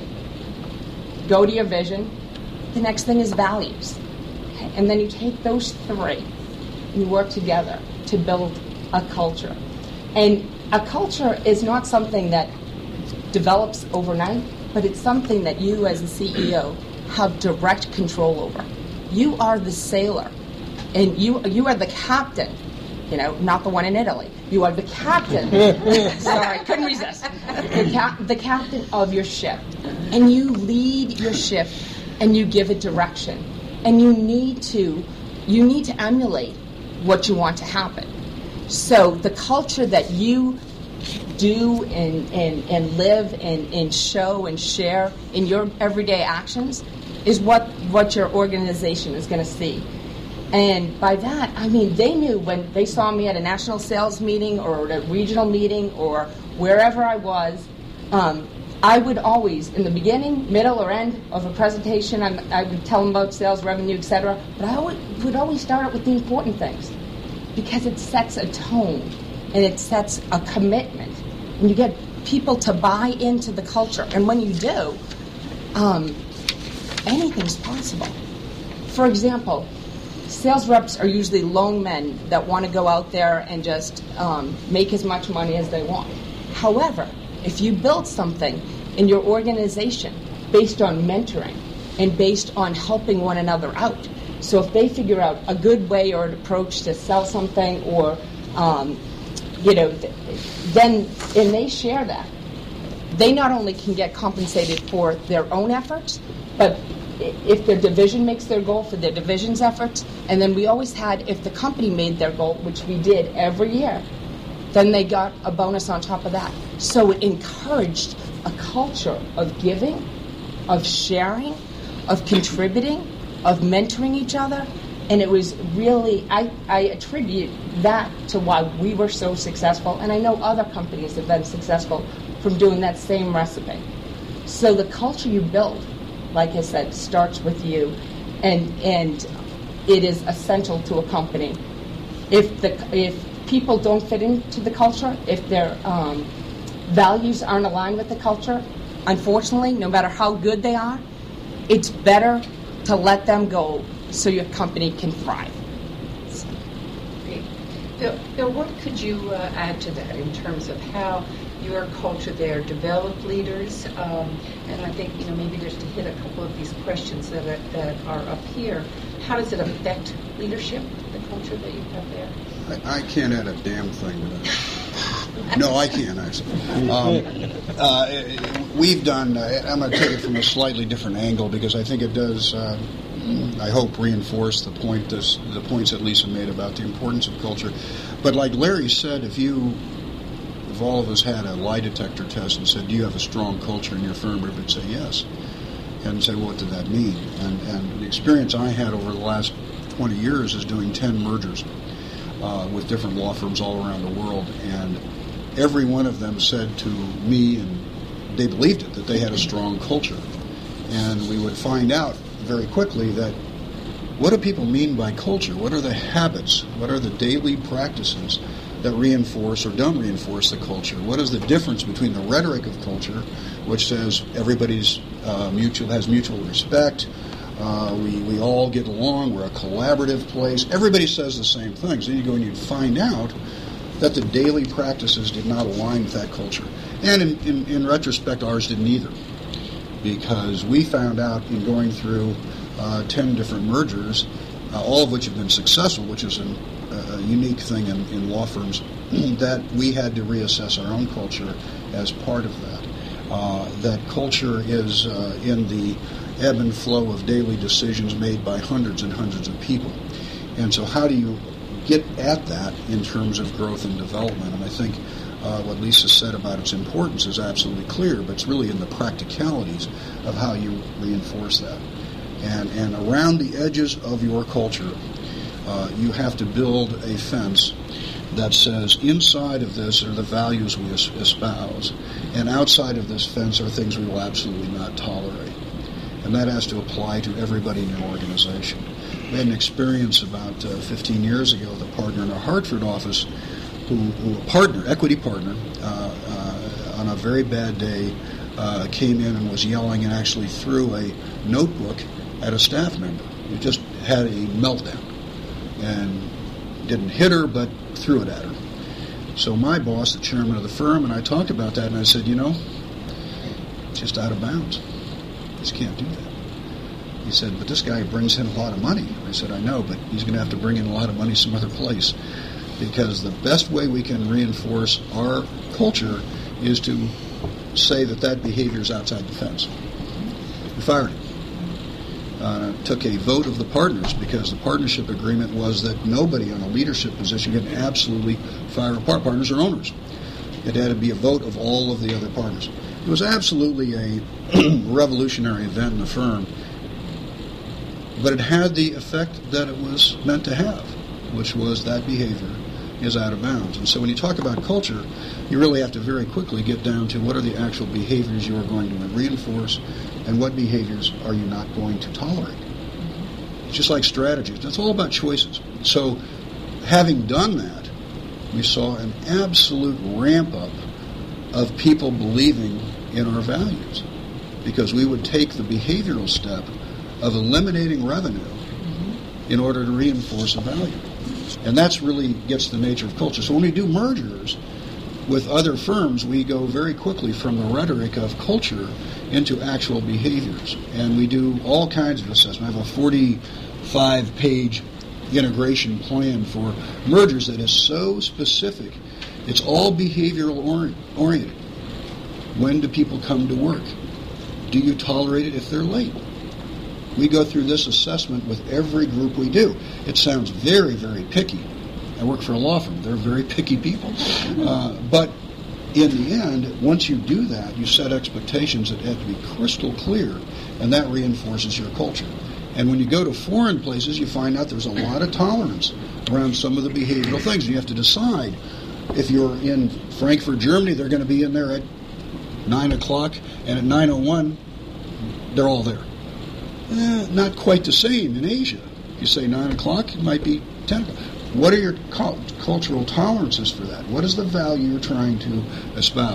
Go to your vision. The next thing is values. Okay? And then you take those three and you work together to build a culture. And a culture is not something that develops overnight, but it's something that you as a C E O have direct control over. You are the sailor, and you you are the captain. You know, not the one in Italy. You are the captain. Sorry, couldn't resist. The, cap- the captain of your ship. And you lead your ship and you give it direction. And you need to you need to emulate what you want to happen. So the culture that you do and, and, and live and, and show and share in your everyday actions is what, what your organization is going to see. And by that, I mean, they knew when they saw me at a national sales meeting or at a regional meeting or wherever I was, um, I would always, in the beginning, middle, or end of a presentation, I'm, I would tell them about sales, revenue, et cetera. But I would, would always start it with the important things because it sets a tone and it sets a commitment. And you get people to buy into the culture. And when you do, um, anything's possible. For example, sales reps are usually lone men that want to go out there and just um, make as much money as they want. However, if you build something in your organization based on mentoring and based on helping one another out, so if they figure out a good way or an approach to sell something or, um, you know, then, and they share that, they not only can get compensated for their own efforts, but if their division makes their goal for their division's efforts, and then we always had, if the company made their goal, which we did every year, then they got a bonus on top of that. So it encouraged a culture of giving, of sharing, of contributing, of mentoring each other, and it was really, I, I attribute that to why we were so successful, and I know other companies have been successful from doing that same recipe. So the culture you build, like I said, starts with you, and and it is essential to a company. If the if people don't fit into the culture, if they're um, values aren't aligned with the culture, unfortunately, no matter how good they are, it's better to let them go so your company can thrive. Great. Bill, Bill, what could you uh, add to that in terms of how your culture there developed leaders? Um, and I think, you know, maybe just to hit a couple of these questions that are, that are up here, how does it affect leadership, the culture that you have there? I, I can't add a damn thing to that. No, I can't, actually. Um, uh, we've done, uh, I'm going to take it from a slightly different angle because I think it does, uh, I hope, reinforce the point, this, the points that Lisa made about the importance of culture. But like Larry said, if you, if all of us had a lie detector test and said, do you have a strong culture in your firm, we would say yes. And say, well, what did that mean? And, and the experience I had over the last twenty years is doing ten mergers uh, with different law firms all around the world. And every one of them said to me, and they believed it, that they had a strong culture. And we would find out very quickly that what do people mean by culture? What are the habits? What are the daily practices that reinforce or don't reinforce the culture? What is the difference between the rhetoric of culture, which says everybody's uh, mutual has mutual respect, uh, we, we all get along, we're a collaborative place. Everybody says the same things. Then you go and you find out that the daily practices did not align with that culture. And in, in, in retrospect, ours didn't either. Because we found out in going through uh, ten different mergers, uh, all of which have been successful, which is an, a unique thing in, in law firms, that we had to reassess our own culture as part of that. Uh, that culture is uh, in the ebb and flow of daily decisions made by hundreds and hundreds of people. And so how do you get at that in terms of growth and development? And I think uh, what Lisa said about its importance is absolutely clear, but it's really in the practicalities of how you reinforce that. And, and around the edges of your culture, uh, you have to build a fence that says inside of this are the values we es- espouse, and outside of this fence are things we will absolutely not tolerate. And that has to apply to everybody in your organization. We had an experience about uh, fifteen years ago, the partner in our Hartford office, who, who a partner, equity partner, uh, uh, on a very bad day, uh, came in and was yelling and actually threw a notebook at a staff member who just had a meltdown. And didn't hit her, but threw it at her. So my boss, the chairman of the firm, and I talked about that, and I said, you know, it's just out of bounds. You just can't do that. He said, but this guy brings in a lot of money. I said, I know, but he's going to have to bring in a lot of money some other place, because the best way we can reinforce our culture is to say that that behavior is outside the fence. We fired him. Uh, took a vote of the partners, because the partnership agreement was that nobody on a leadership position could absolutely fire a par- partners or owners. It had to be a vote of all of the other partners. It was absolutely a revolutionary event in the firm, but it had the effect that it was meant to have, which was that behavior is out of bounds. And so when you talk about culture, you really have to very quickly get down to what are the actual behaviors you are going to reinforce and what behaviors are you not going to tolerate. It's just like strategies. It's all about choices. So having done that, we saw an absolute ramp up of people believing in our values, because we would take the behavioral step of eliminating revenue in order to reinforce a value. And that's really gets the nature of culture. So when we do mergers with other firms, we go very quickly from the rhetoric of culture into actual behaviors. And we do all kinds of assessment. I have a forty-five page integration plan for mergers that is so specific. It's all behavioral ori- oriented. When do people come to work? Do you tolerate it if they're late? We go through this assessment with every group we do. It sounds very, very picky. I work for a law firm. They're very picky people. Uh, but in the end, once you do that, you set expectations that have to be crystal clear, and that reinforces your culture. And when you go to foreign places, you find out there's a lot of tolerance around some of the behavioral things. And you have to decide. If you're in Frankfurt, Germany, they're going to be in there at nine o'clock, and at nine oh one, they're all there. Eh, not quite the same in Asia. If you say nine o'clock, it might be ten o'clock. What are your cu- cultural tolerances for that? What is the value you're trying to espouse?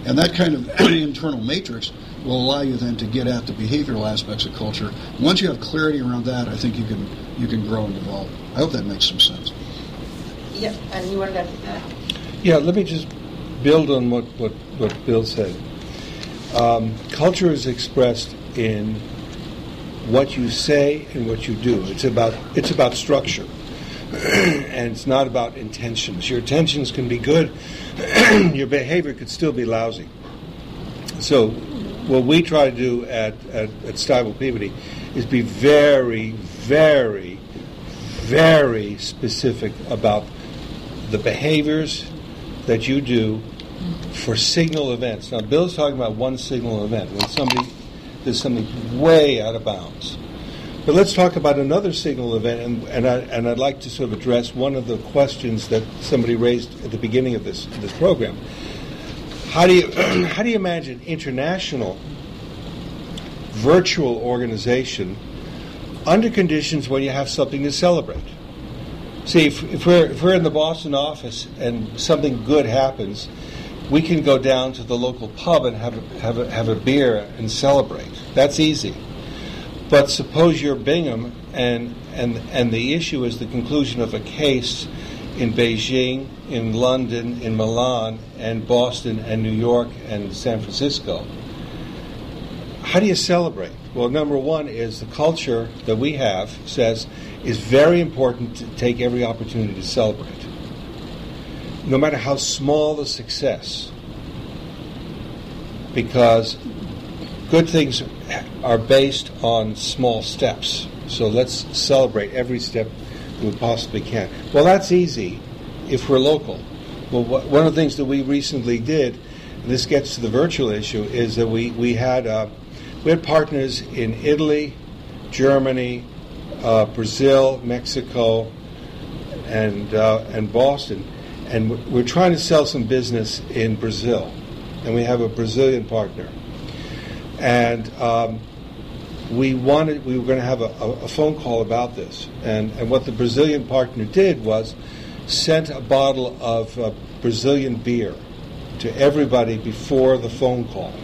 And that kind of internal matrix will allow you then to get at the behavioral aspects of culture. Once you have clarity around that, I think you can you can grow and develop. I hope that makes some sense. Yeah, and you wanted to... Uh, Yeah, let me just build on what, what, what Bill said. Um, culture is expressed in what you say and what you do. It's about it's about structure, and it's not about intentions. Your intentions can be good, your behavior could still be lousy. So, what we try to do at at, at Stiebel Peabody is be very, very, very specific about the behaviors that you do for signal events. Now, Bill's talking about one signal event, when somebody does something way out of bounds. But let's talk about another signal event, and, and, I, and I'd like to sort of address one of the questions that somebody raised at the beginning of this, this program. How do you, how do you imagine international virtual organization under conditions when you have something to celebrate? See, if, if, we're, if we're in the Boston office and something good happens, we can go down to the local pub and have a, have a, have a beer and celebrate. That's easy. But suppose you're Bingham, and, and, and the issue is the conclusion of a case in Beijing, in London, in Milan, and Boston, and New York, and San Francisco. How do you celebrate? Well, number one is the culture that we have says it's very important to take every opportunity to celebrate, no matter how small the success, because good things are based on small steps. So let's celebrate every step that we possibly can. Well, that's easy if we're local. Well, wh- one of the things that we recently did, and this gets to the virtual issue, is that we, we had uh, we had partners in Italy, Germany, uh, Brazil, Mexico, and uh, and Boston, and we're trying to sell some business in Brazil, and we have a Brazilian partner, and um, we wanted we were going to have a, a phone call about this, and and what the Brazilian partner did was sent a bottle of uh, Brazilian beer to everybody before the phone call.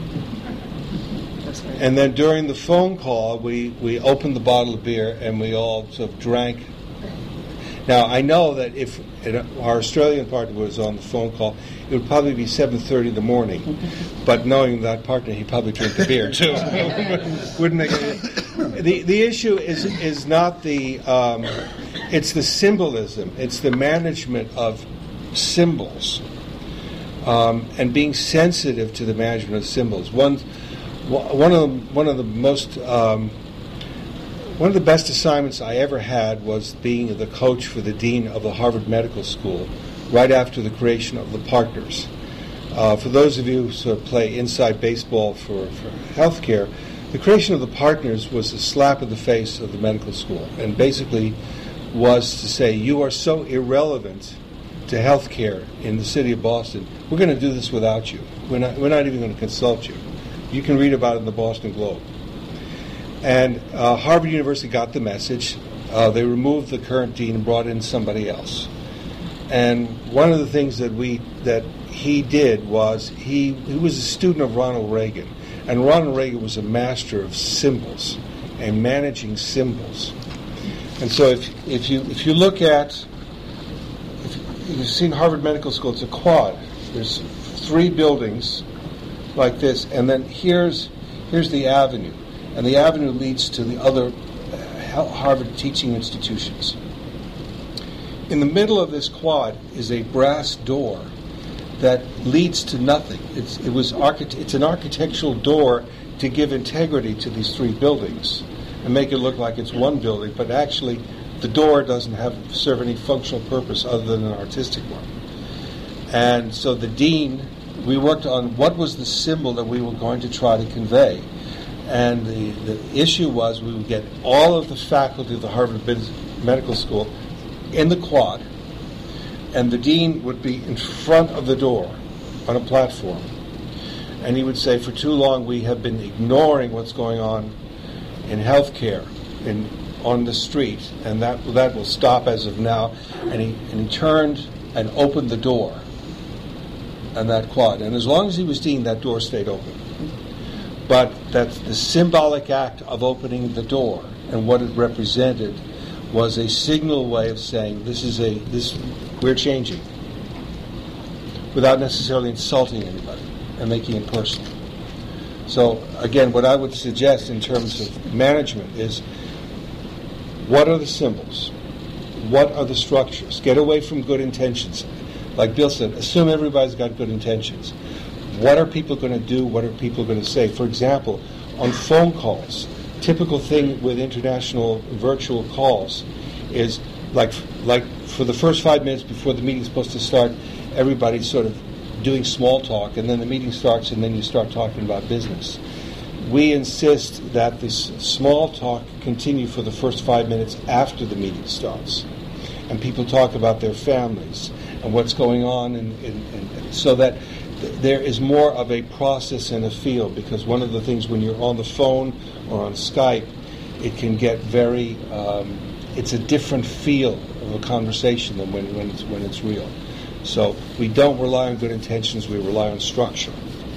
And then during the phone call, we, we opened the bottle of beer and we all sort of drank. Now, I know that if our Australian partner was on the phone call, it would probably be seven thirty in the morning. But knowing that partner, he'd probably drink the beer, too. Wouldn't make it. The, the issue is is not the, um, it's the symbolism. It's the management of symbols um, and being sensitive to the management of symbols. One, one of the, one of the most... Um, One of the best assignments I ever had was being the coach for the dean of the Harvard Medical School right after the creation of the partners. Uh, for those of you who sort of play inside baseball for, for healthcare, the creation of the partners was a slap in the face of the medical school, and basically was to say, you are so irrelevant to healthcare in the city of Boston, we're going to do this without you. We're not, we're not even going to consult you. You can read about it in the Boston Globe. And uh, Harvard University got the message. Uh, they removed the current dean and brought in somebody else. And one of the things that we that he did was he, he was a student of Ronald Reagan. And Ronald Reagan was a master of symbols and managing symbols. And so if if you if you look at, if you've seen Harvard Medical School, it's a quad. There's three buildings like this, and then here's here's the avenue. And the avenue leads to the other Harvard teaching institutions. In the middle of this quad is a brass door that leads to nothing. It's, it was archit- it's an architectural door to give integrity to these three buildings and make it look like it's one building, but actually the door doesn't have serve any functional purpose other than an artistic one. And so the dean, we worked on what was the symbol that we were going to try to convey. And the, the issue was we would get all of the faculty of the Harvard Medical School in the quad, and the dean would be in front of the door on a platform. And he would say, for too long we have been ignoring what's going on in healthcare, in, on the street, and that, that will stop as of now. And he, and he turned and opened the door. on that quad. And as long as he was dean, that door stayed open. But that's the symbolic act of opening the door, and what it represented was a signal way of saying this is a this we're changing, without necessarily insulting anybody and making it personal. So again, what I would suggest in terms of management is, what are the symbols? What are the structures? Get away from good intentions. Like Bill said, assume everybody's got good intentions. What are people going to do? What are people going to say? For example, on phone calls, typical thing with international virtual calls is like like for the first five minutes before the meeting's supposed to start, everybody's sort of doing small talk, and then the meeting starts, and then you start talking about business. We insist that this small talk continue for the first five minutes after the meeting starts, and people talk about their families and what's going on, and, and, and so that th- there is more of a process and a feel, because one of the things when you're on the phone or on Skype, it can get very, um, it's a different feel of a conversation than when, when, it's, when it's real. So we don't rely on good intentions, we rely on structure.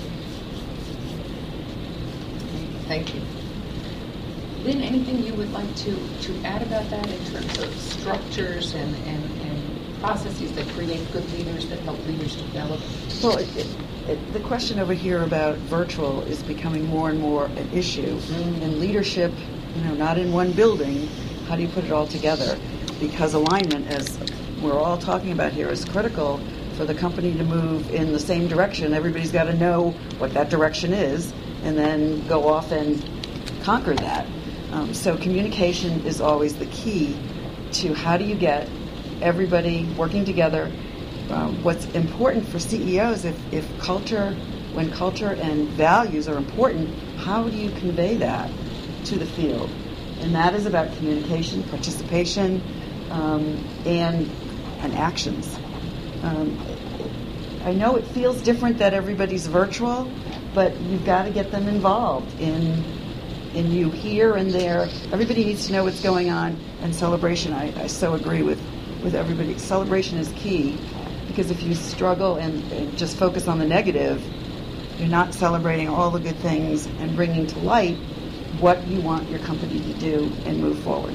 Thank you. Lynn, anything you would like to, to add about that in terms of structures and, and, and processes that create good leaders, that help leaders develop? Well, it, it, it, the question over here about virtual is becoming more and more an issue. Mm-hmm. And leadership, you know, not in one building, how do you put it all together? Because alignment, as we're all talking about here, is critical for the company to move in the same direction. Everybody's got to know what that direction is and then go off and conquer that. Um, so communication is always the key to how do you get everybody working together. Um, what's important for C E Os, if, if culture, when culture and values are important, how do you convey that to the field? And that is about communication, participation, um, and and actions. Um, I know it feels different that everybody's virtual, but you've got to get them involved in in you here and there. Everybody needs to know what's going on, and celebration, I, I so agree with, with everybody. Celebration is key, because if you struggle and, and just focus on the negative, you're not celebrating all the good things and bringing to light what you want your company to do and move forward.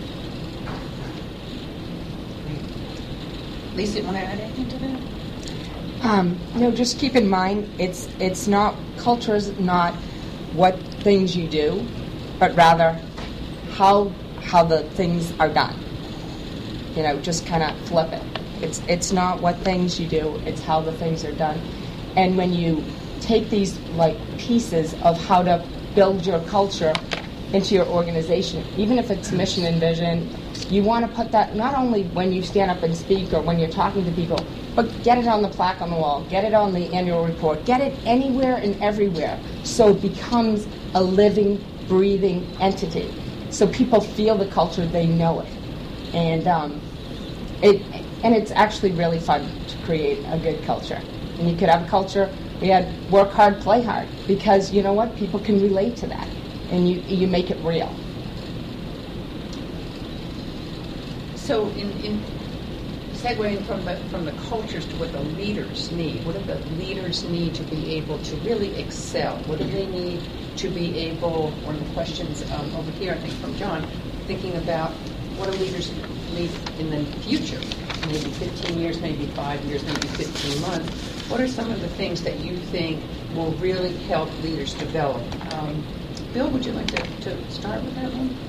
Lisa, you want to add anything to that? Um, no, just keep in mind, it's it's not, culture is not what things you do, but rather how how the things are done. You know, just kind of flip it. It's it's not what things you do, it's how the things are done. And when you take these like pieces of how to build your culture into your organization, even if it's mission and vision, you want to put that not only when you stand up and speak or when you're talking to people, but get it on the plaque on the wall, get it on the annual report, get it anywhere and everywhere, so it becomes a living, breathing entity. So people feel the culture, they know it. And um, it and it's actually really fun to create a good culture. And you could have a culture, we had work hard, play hard, because you know what, people can relate to that. And you you make it real. So in, in segueing from the, from the cultures to what the leaders need, what do the leaders need to be able to really excel? What do they need to be able, one of the questions um, over here, I think from John, thinking about what do leaders need in the future? Maybe fifteen years, maybe five years, maybe fifteen months. What are some of the things that you think will really help leaders develop? Um, Bill, would you like to, to start with that one?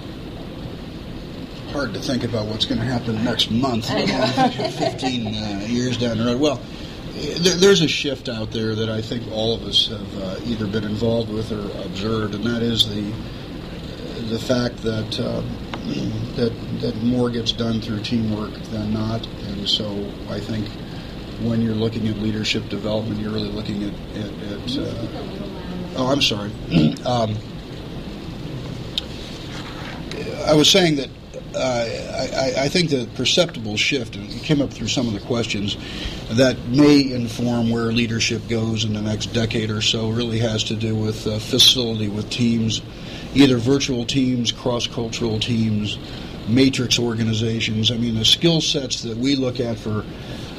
Hard to think about what's going to happen next month, fifteen uh, years down the road. Well, there, there's a shift out there that I think all of us have uh, either been involved with or observed, and that is the the fact that uh, that that more gets done through teamwork than not. And so I think when you're looking at leadership development, you're really looking at, at, at uh, oh, I'm sorry. um, I was saying that uh, I, I think the perceptible shift, and it came up through some of the questions, that may inform where leadership goes in the next decade or so really has to do with uh, facility, with teams, either virtual teams, cross-cultural teams, matrix organizations. I mean, the skill sets that we look at for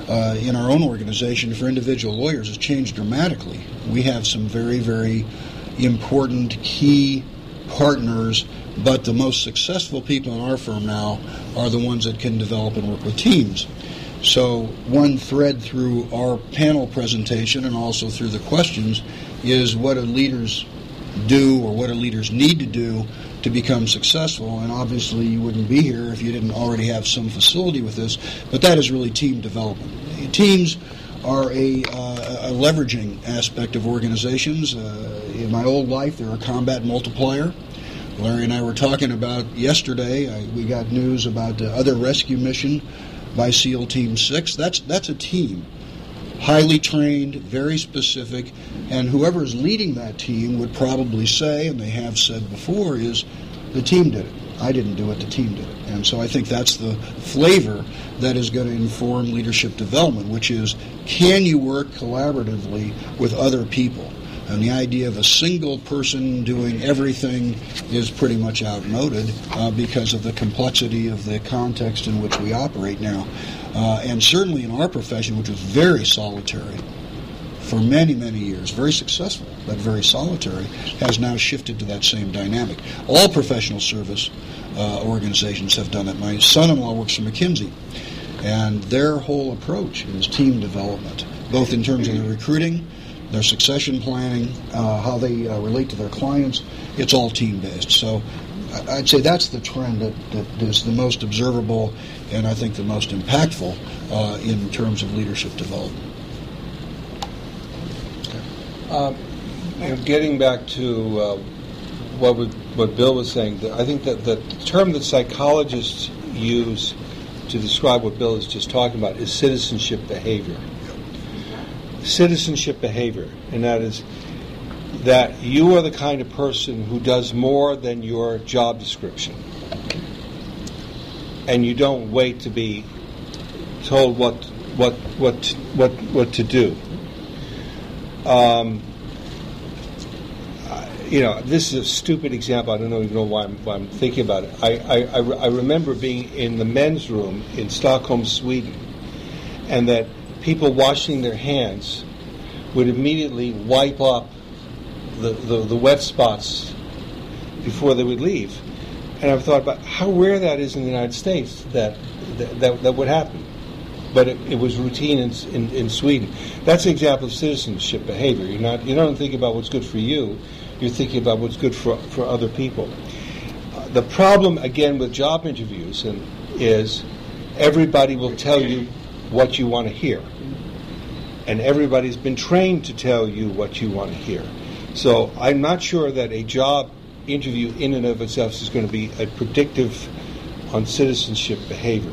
uh, in our own organization for individual lawyers has changed dramatically. We have some very, very important key partners, but the most successful people in our firm now are the ones that can develop and work with teams. So one thread through our panel presentation and also through the questions is what do leaders do or what do leaders need to do to become successful? And obviously you wouldn't be here if you didn't already have some facility with this, but that is really team development. Teams are a, uh, a leveraging aspect of organizations. Uh, in my old life, they're a combat multiplier. Larry and I were talking about yesterday, I, we got news about the other rescue mission by SEAL Team six. That's that's a team, highly trained, very specific, and whoever is leading that team would probably say, and they have said before, is the team did it. I didn't do it, the team did it. And so I think that's the flavor that is going to inform leadership development, which is, can you work collaboratively with other people? And the idea of a single person doing everything is pretty much outmoded uh, because of the complexity of the context in which we operate now. Uh, and certainly in our profession, which was very solitary for many, many years, very successful, but very solitary, has now shifted to that same dynamic. All professional service uh, organizations have done it. My son-in-law works for McKinsey, and their whole approach is team development, both in terms of the recruiting, their succession planning, uh, how they uh, relate to their clients. It's all team-based. So I'd say that's the trend that, that is the most observable and I think the most impactful uh, in terms of leadership development. Uh, you know, getting back to uh, what would, what Bill was saying, I think that the term that psychologists use to describe what Bill is just talking about is citizenship behavior. Citizenship behavior, and that is that you are the kind of person who does more than your job description, and you don't wait to be told what what what what what to do. Um, you know, this is a stupid example. I don't even know why I'm, why I'm thinking about it. I, I, I, I remember being in the men's room in Stockholm, Sweden, and that people washing their hands would immediately wipe up the, the, the wet spots before they would leave. And I've thought about how rare that is in the United States that that, that, that would happen. But it, it was routine in, in, in Sweden. That's an example of citizenship behavior. You're not you don't think about what's good for you. You're thinking about what's good for for other people. Uh, the problem again with job interviews and is everybody will tell you what you want to hear, and everybody's been trained to tell you what you want to hear. So I'm not sure that a job interview in and of itself is going to be a predictive on citizenship behavior.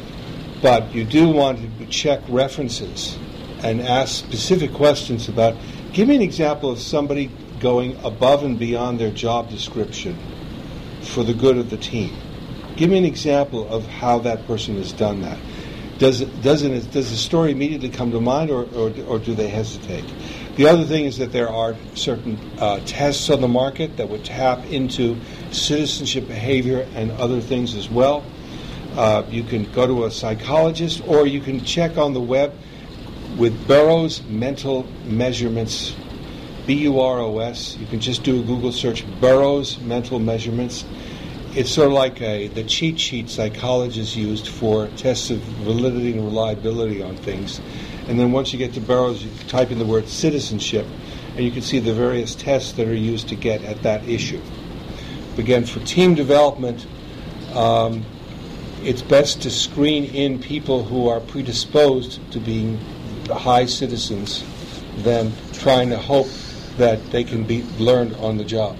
But you do want to check references and ask specific questions about, give me an example of somebody going above and beyond their job description for the good of the team. Give me an example of how that person has done that. Does it, doesn't it, does the story immediately come to mind, or, or, or do they hesitate? The other thing is that there are certain uh, tests on the market that would tap into citizenship behavior and other things as well. Uh, you can go to a psychologist, or you can check on the web with Burroughs Mental Measurements, B U R O S. You can just do a Google search, Burroughs Mental Measurements. It's sort of like a, the cheat sheet psychologists used for tests of validity and reliability on things. And then once you get to Burroughs, you type in the word citizenship, and you can see the various tests that are used to get at that issue. Again, for team development, um, it's best to screen in people who are predisposed to being high citizens than trying to hope that they can be learned on the job.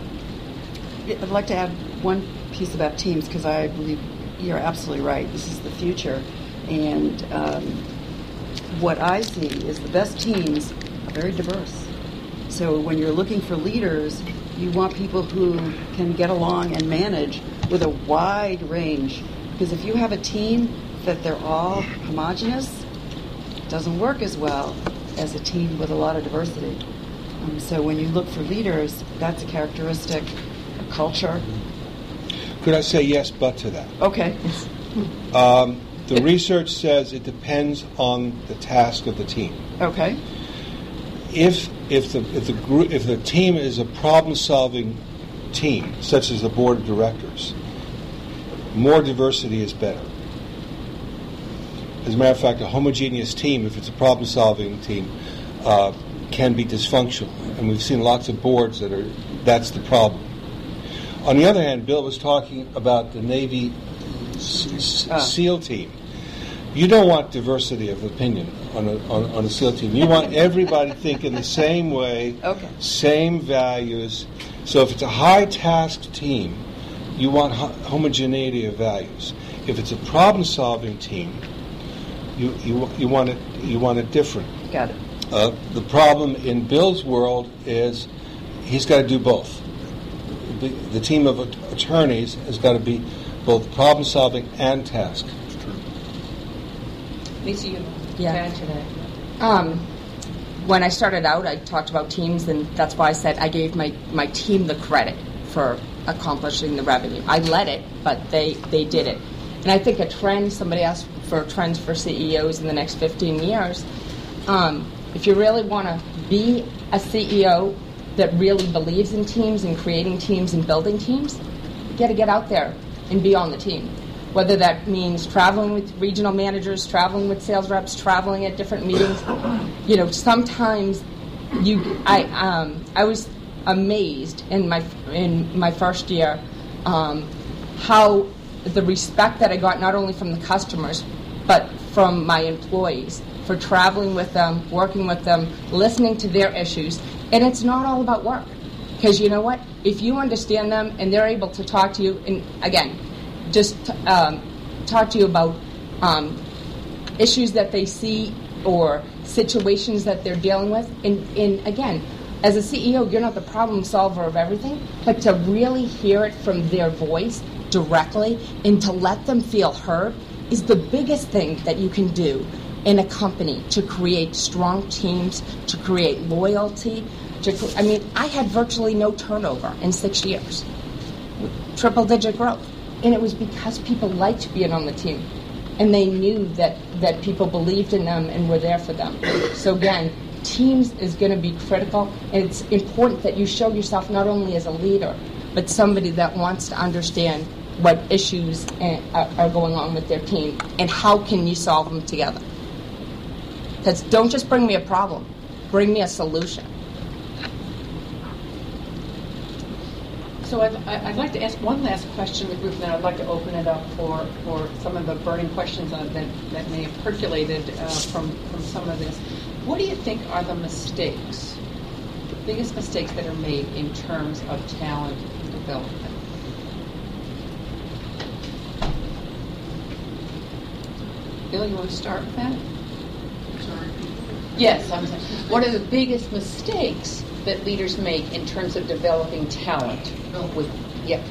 I'd like to add one piece about teams, because I believe you're absolutely right. This is the future. And um, what I see is the best teams are very diverse. So when you're looking for leaders, you want people who can get along and manage with a wide range. Because if you have a team that they're all homogenous, it doesn't work as well as a team with a lot of diversity. Um, so when you look for leaders, that's a characteristic, a culture. Could I say yes, but to that? Okay. Um, The research says it depends on the task of the team. Okay. If if the if the group if the team is a problem-solving team, such as the board of directors, more diversity is better. As a matter of fact, a homogeneous team, if it's a problem-solving team, uh, can be dysfunctional, and we've seen lots of boards that are that's the problem. On the other hand, Bill was talking about the Navy s- Ah. SEAL team. You don't want diversity of opinion on a, on, on a SEAL team. You want everybody thinking the same way, Okay. same values. So if it's a high-task team, you want ho- homogeneity of values. If it's a problem-solving team, you you you want it you want it different. Got it. Uh, the problem in Bill's world is he's got to do both. The, the team of at- attorneys has got to be both problem-solving and task. Lisa, you Yeah. add to that. Um, when I started out, I talked about teams, and that's why I said I gave my, my team the credit for accomplishing the revenue. I led it, but they, they did it. And I think a trend, somebody asked for trends for C E Os in the next fifteen years. Um, if you really want to be a C E O that really believes in teams and creating teams and building teams, you got to get out there and be on the team. Whether that means traveling with regional managers, traveling with sales reps, traveling at different meetings. You know, sometimes you, I, um, I was amazed in my in my first year um, how the respect that I got not only from the customers but from my employees for traveling with them, working with them, listening to their issues, and it's not all about work. Because you know what? If you understand them and they're able to talk to you, and again, just um, talk to you about um, issues that they see or situations that they're dealing with. And, and again, as a C E O, you're not the problem solver of everything, but to really hear it from their voice directly and to let them feel heard is the biggest thing that you can do in a company to create strong teams, to create loyalty. To, I mean, I had virtually no turnover in six years, triple-digit growth. And it was because people liked being on the team. And they knew that, that people believed in them and were there for them. So again, teams is going to be critical. And it's important that you show yourself not only as a leader, but somebody that wants to understand what issues are going on with their team and how can you solve them together. Because don't just bring me a problem. Bring me a solution. So I'd, I'd like to ask one last question to the group, and then I'd like to open it up for, for some of the burning questions that, that may have percolated uh, from, from some of this. What do you think are the mistakes, the biggest mistakes that are made in terms of talent development? Bill, you want to start with that? Sorry. Yes, I'm saying. What are the biggest mistakes that leaders make in terms of developing talent? No. With, yeah.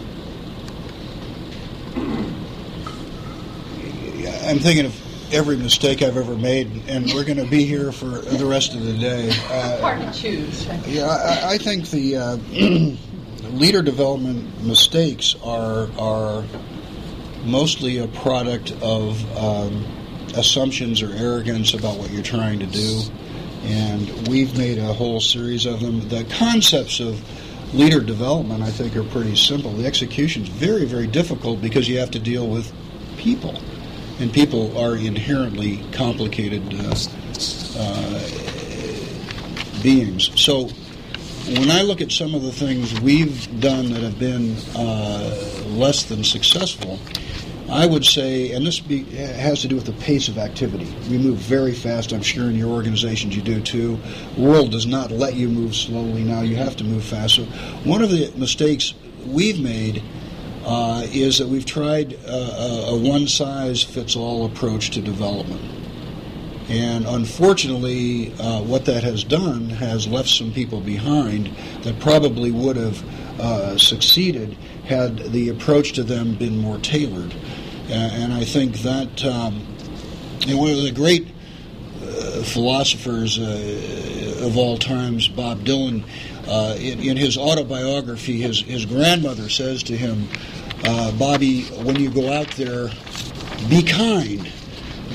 I'm thinking of every mistake I've ever made, and we're going to be here for the rest of the day. Uh, Hard to choose. Yeah, I, I think the uh, leader development mistakes are are mostly a product of um, assumptions or arrogance about what you're trying to do, and we've made a whole series of them. The concepts of leader development, I think, are pretty simple. The execution is very, very difficult because you have to deal with people, and people are inherently complicated uh, uh, beings. So when I look at some of the things we've done that have been uh, less than successful, I would say, and this be, has to do with the pace of activity. We move very fast. I'm sure in your organizations you do too. The world does not let you move slowly now. You have to move fast. So one of the mistakes we've made uh, is that we've tried uh, a one-size-fits-all approach to development. And unfortunately, uh, what that has done has left some people behind that probably would have uh, succeeded had the approach to them been more tailored. Uh, and I think that um, you know, one of the great uh, philosophers uh, of all times, Bob Dylan, uh, in, in his autobiography, his, his grandmother says to him, uh, Bobby, when you go out there, be kind.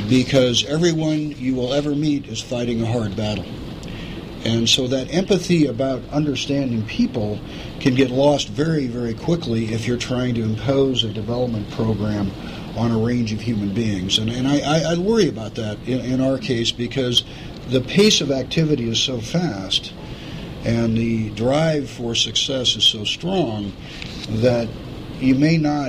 because everyone you will ever meet is fighting a hard battle. And so that empathy about understanding people can get lost very, very quickly if you're trying to impose a development program on a range of human beings. And, and I, I, I worry about that in, in our case because the pace of activity is so fast and the drive for success is so strong that you may not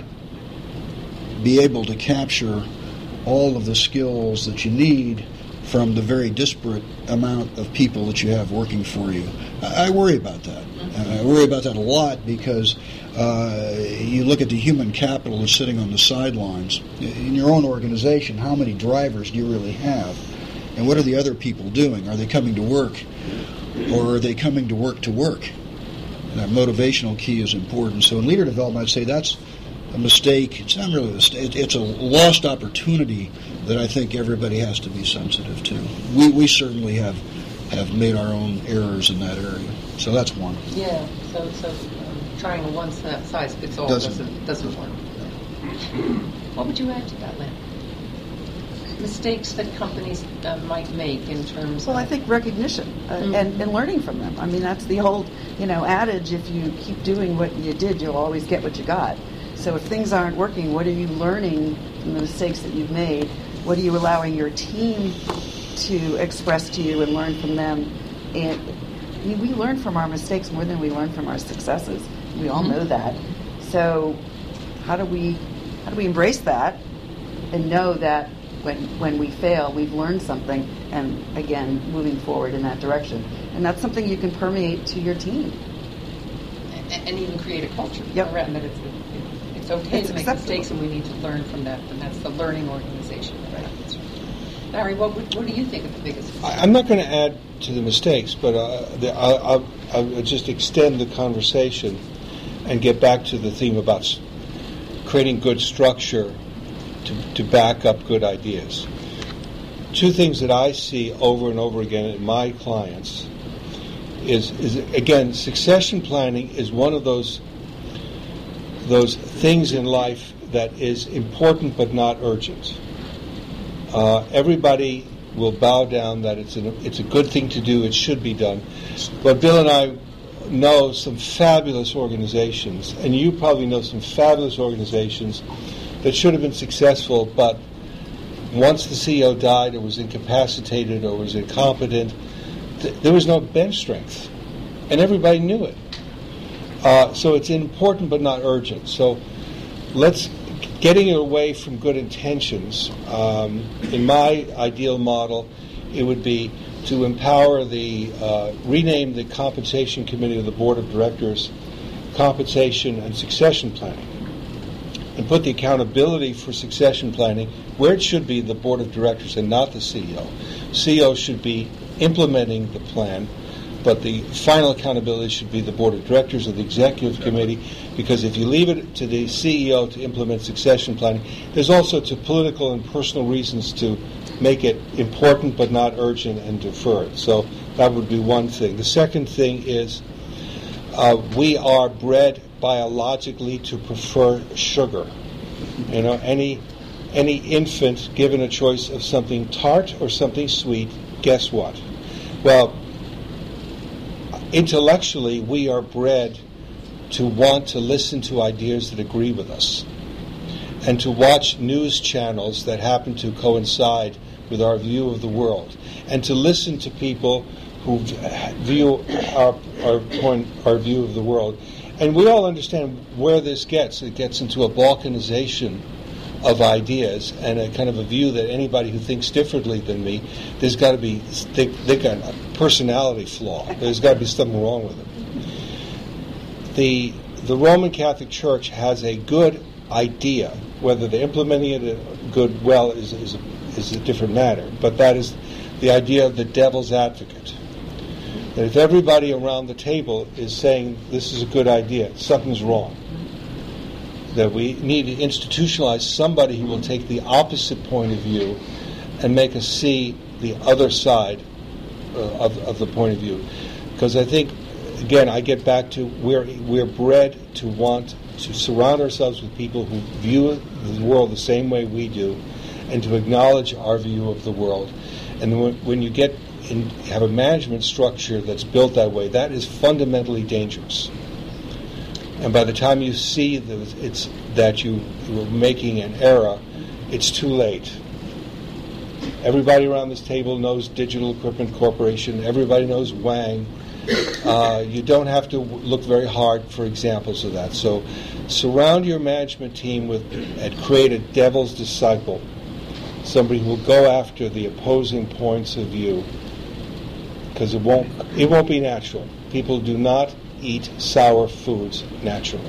be able to capture all of the skills that you need from the very disparate amount of people that you have working for you. I, I worry about that. I worry about that a lot because uh, you look at the human capital that's sitting on the sidelines. In your own organization, how many drivers do you really have? And what are the other people doing? Are they coming to work, or are they coming to work to work? And that motivational key is important. So in leader development, I'd say that's a mistake. It's not really a mistake. It's a lost opportunity that I think everybody has to be sensitive to. We we certainly have have made our own errors in that area. So that's one. Yeah. So so um, trying a one size fits all Doesn't- doesn't doesn't work. What would you add to that, Lynn? Mistakes that companies uh, might make in terms Well, of... I think recognition uh, Mm. and, and learning from them. I mean, that's the old, you know, adage, if you keep doing what you did, you'll always get what you got. So if things aren't working, what are you learning from the mistakes that you've made? What are you allowing your team to express to you and learn from them? And I mean, we learn from our mistakes more than we learn from our successes. We all Mhm. know that. So how do we how do we embrace that and know that when when we fail, we've learned something, and again, moving forward in that direction. And that's something you can permeate to your team. and, and even create a culture Yep. around that it's, it's okay It's to make acceptable. mistakes and we need to learn from that, and that's the learning organization. Right? Larry, what, would, what do you think are the biggest I- I'm not going to add to the mistakes, but uh, the, I'll, I'll, I'll just extend the conversation and get back to the theme about s- creating good structure to, to back up good ideas. Two things that I see over and over again in my clients is, is again, succession planning is one of those those things in life that is important but not urgent. Uh, everybody will bow down that it's an, it's a good thing to do, it should be done. But Bill and I know some fabulous organizations, and you probably know some fabulous organizations that should have been successful, but once the C E O died or was incapacitated or was incompetent, th- there was no bench strength, and everybody knew it. Uh, so it's important but not urgent. So let's getting away from good intentions. Um, in my ideal model, it would be to empower the uh, rename the compensation committee of the board of directors, compensation and succession planning, and put the accountability for succession planning where it should be the board of directors and not the C E O. C E O should be implementing the plan, but the final accountability should be the board of directors or the executive committee, because if you leave it to the C E O to implement succession planning, there's also to political and personal reasons to make it important but not urgent and defer it. So that would be one thing. The second thing is uh, we are bred biologically to prefer sugar. You know, any any infant given a choice of something tart or something sweet, guess what? Well, intellectually, we are bred to want to listen to ideas that agree with us and to watch news channels that happen to coincide with our view of the world and to listen to people who view our, our point, our view of the world. And we all understand where this gets. It gets into a balkanization of ideas and a kind of a view that anybody who thinks differently than me, there's got to be, they, they got a personality flaw. There's got to be something wrong with them. The the Roman Catholic Church has a good idea. Whether they're implementing it good well is is a, is a different matter. But that is the idea of the devil's advocate. That if everybody around the table is saying this is a good idea, something's wrong. That we need to institutionalize somebody who will take the opposite point of view and make us see the other side uh, of, of the point of view. Because I think, again, I get back to we're, we're bred to want to surround ourselves with people who view the world the same way we do and to acknowledge our view of the world. And when, when you get in, have a management structure that's built that way, that is fundamentally dangerous. And by the time you see that it's that you were making an error, it's too late. Everybody around this table knows Digital Equipment Corporation. Everybody knows Wang. Uh, you don't have to look very hard for examples of that. So surround your management team with and create a devil's disciple, somebody who will go after the opposing points of view, because it won't it won't be natural. People do not eat sour foods naturally.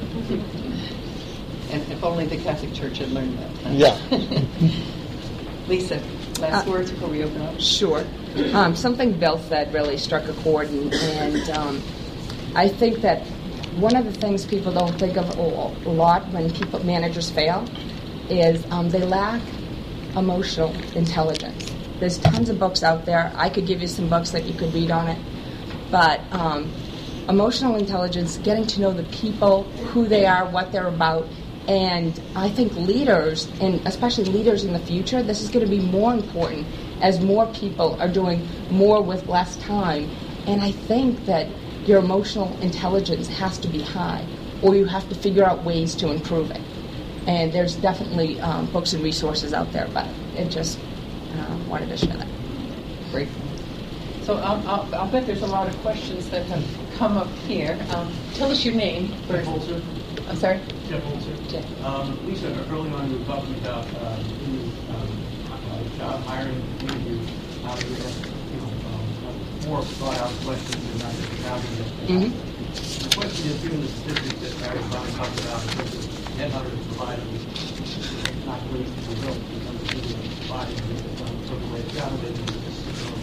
And if only the Catholic Church had learned that. Huh? Yeah. Lisa, last Uh, words before we open up. Sure. Um, something Bill said really struck a chord, and, and um, I think that one of the things people don't think of a lot when people managers fail is um, they lack emotional intelligence. There's tons of books out there. I could give you some books that you could read on it, but um, emotional intelligence, getting to know the people, who they are, what they're about. And I think leaders, and especially leaders in the future, this is going to be more important as more people are doing more with less time. And I think that your emotional intelligence has to be high, or you have to figure out ways to improve it. And there's definitely um, books and resources out there, but it just uh, wanted to share that. Great. So I'll, I'll, I'll bet there's a lot of questions that have come up here. Um, tell us your name first. Holzer. I'm sorry? Jeff Holzer. Jeff. Um, Lisa, early on you were talking about uh, new um, uh, job hiring interviews, how you ask, you know, um, more thought out questions and not just accounting. Mm-hmm. The question is, given the statistics that Barry Bonner talked about in terms of headhunters providing not great results in terms of people providing sort of way job they do this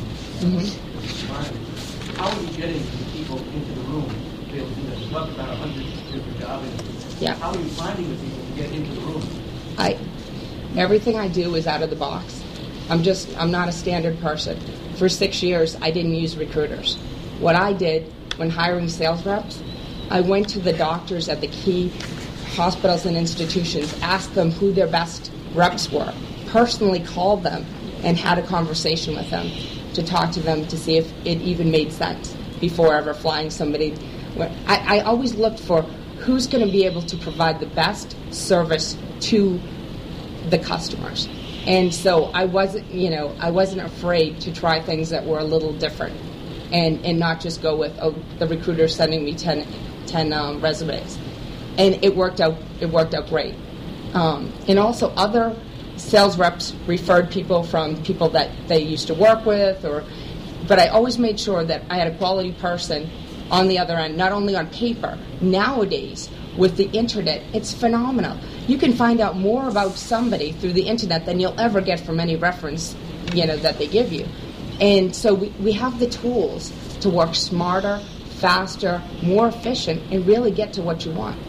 environment. How are you getting people into the room to be able to do that? You talked about a hundred different job interviews. Yeah. How are you finding the people to get into the room? I, everything I do is out of the box. I'm just, I'm not a standard person. For six years, I didn't use recruiters. What I did when hiring sales reps, I went to the doctors at the key hospitals and institutions, asked them who their best reps were, personally called them, and had a conversation with them to talk to them to see if it even made sense before ever flying somebody. I, I always looked for who's going to be able to provide the best service to the customers. And so I wasn't, you know, I wasn't afraid to try things that were a little different, and, and not just go with, oh, the recruiter sending me ten, ten um, resumes. And it worked out. It worked out great. Um, and also, other sales reps referred people from people that they used to work with, or. But I always made sure that I had a quality person on the other end, not only on paper. Nowadays, with the internet, it's phenomenal. You can find out more about somebody through the internet than you'll ever get from any reference, you know, that they give you. And so we, we have the tools to work smarter, faster, more efficient, and really get to what you want.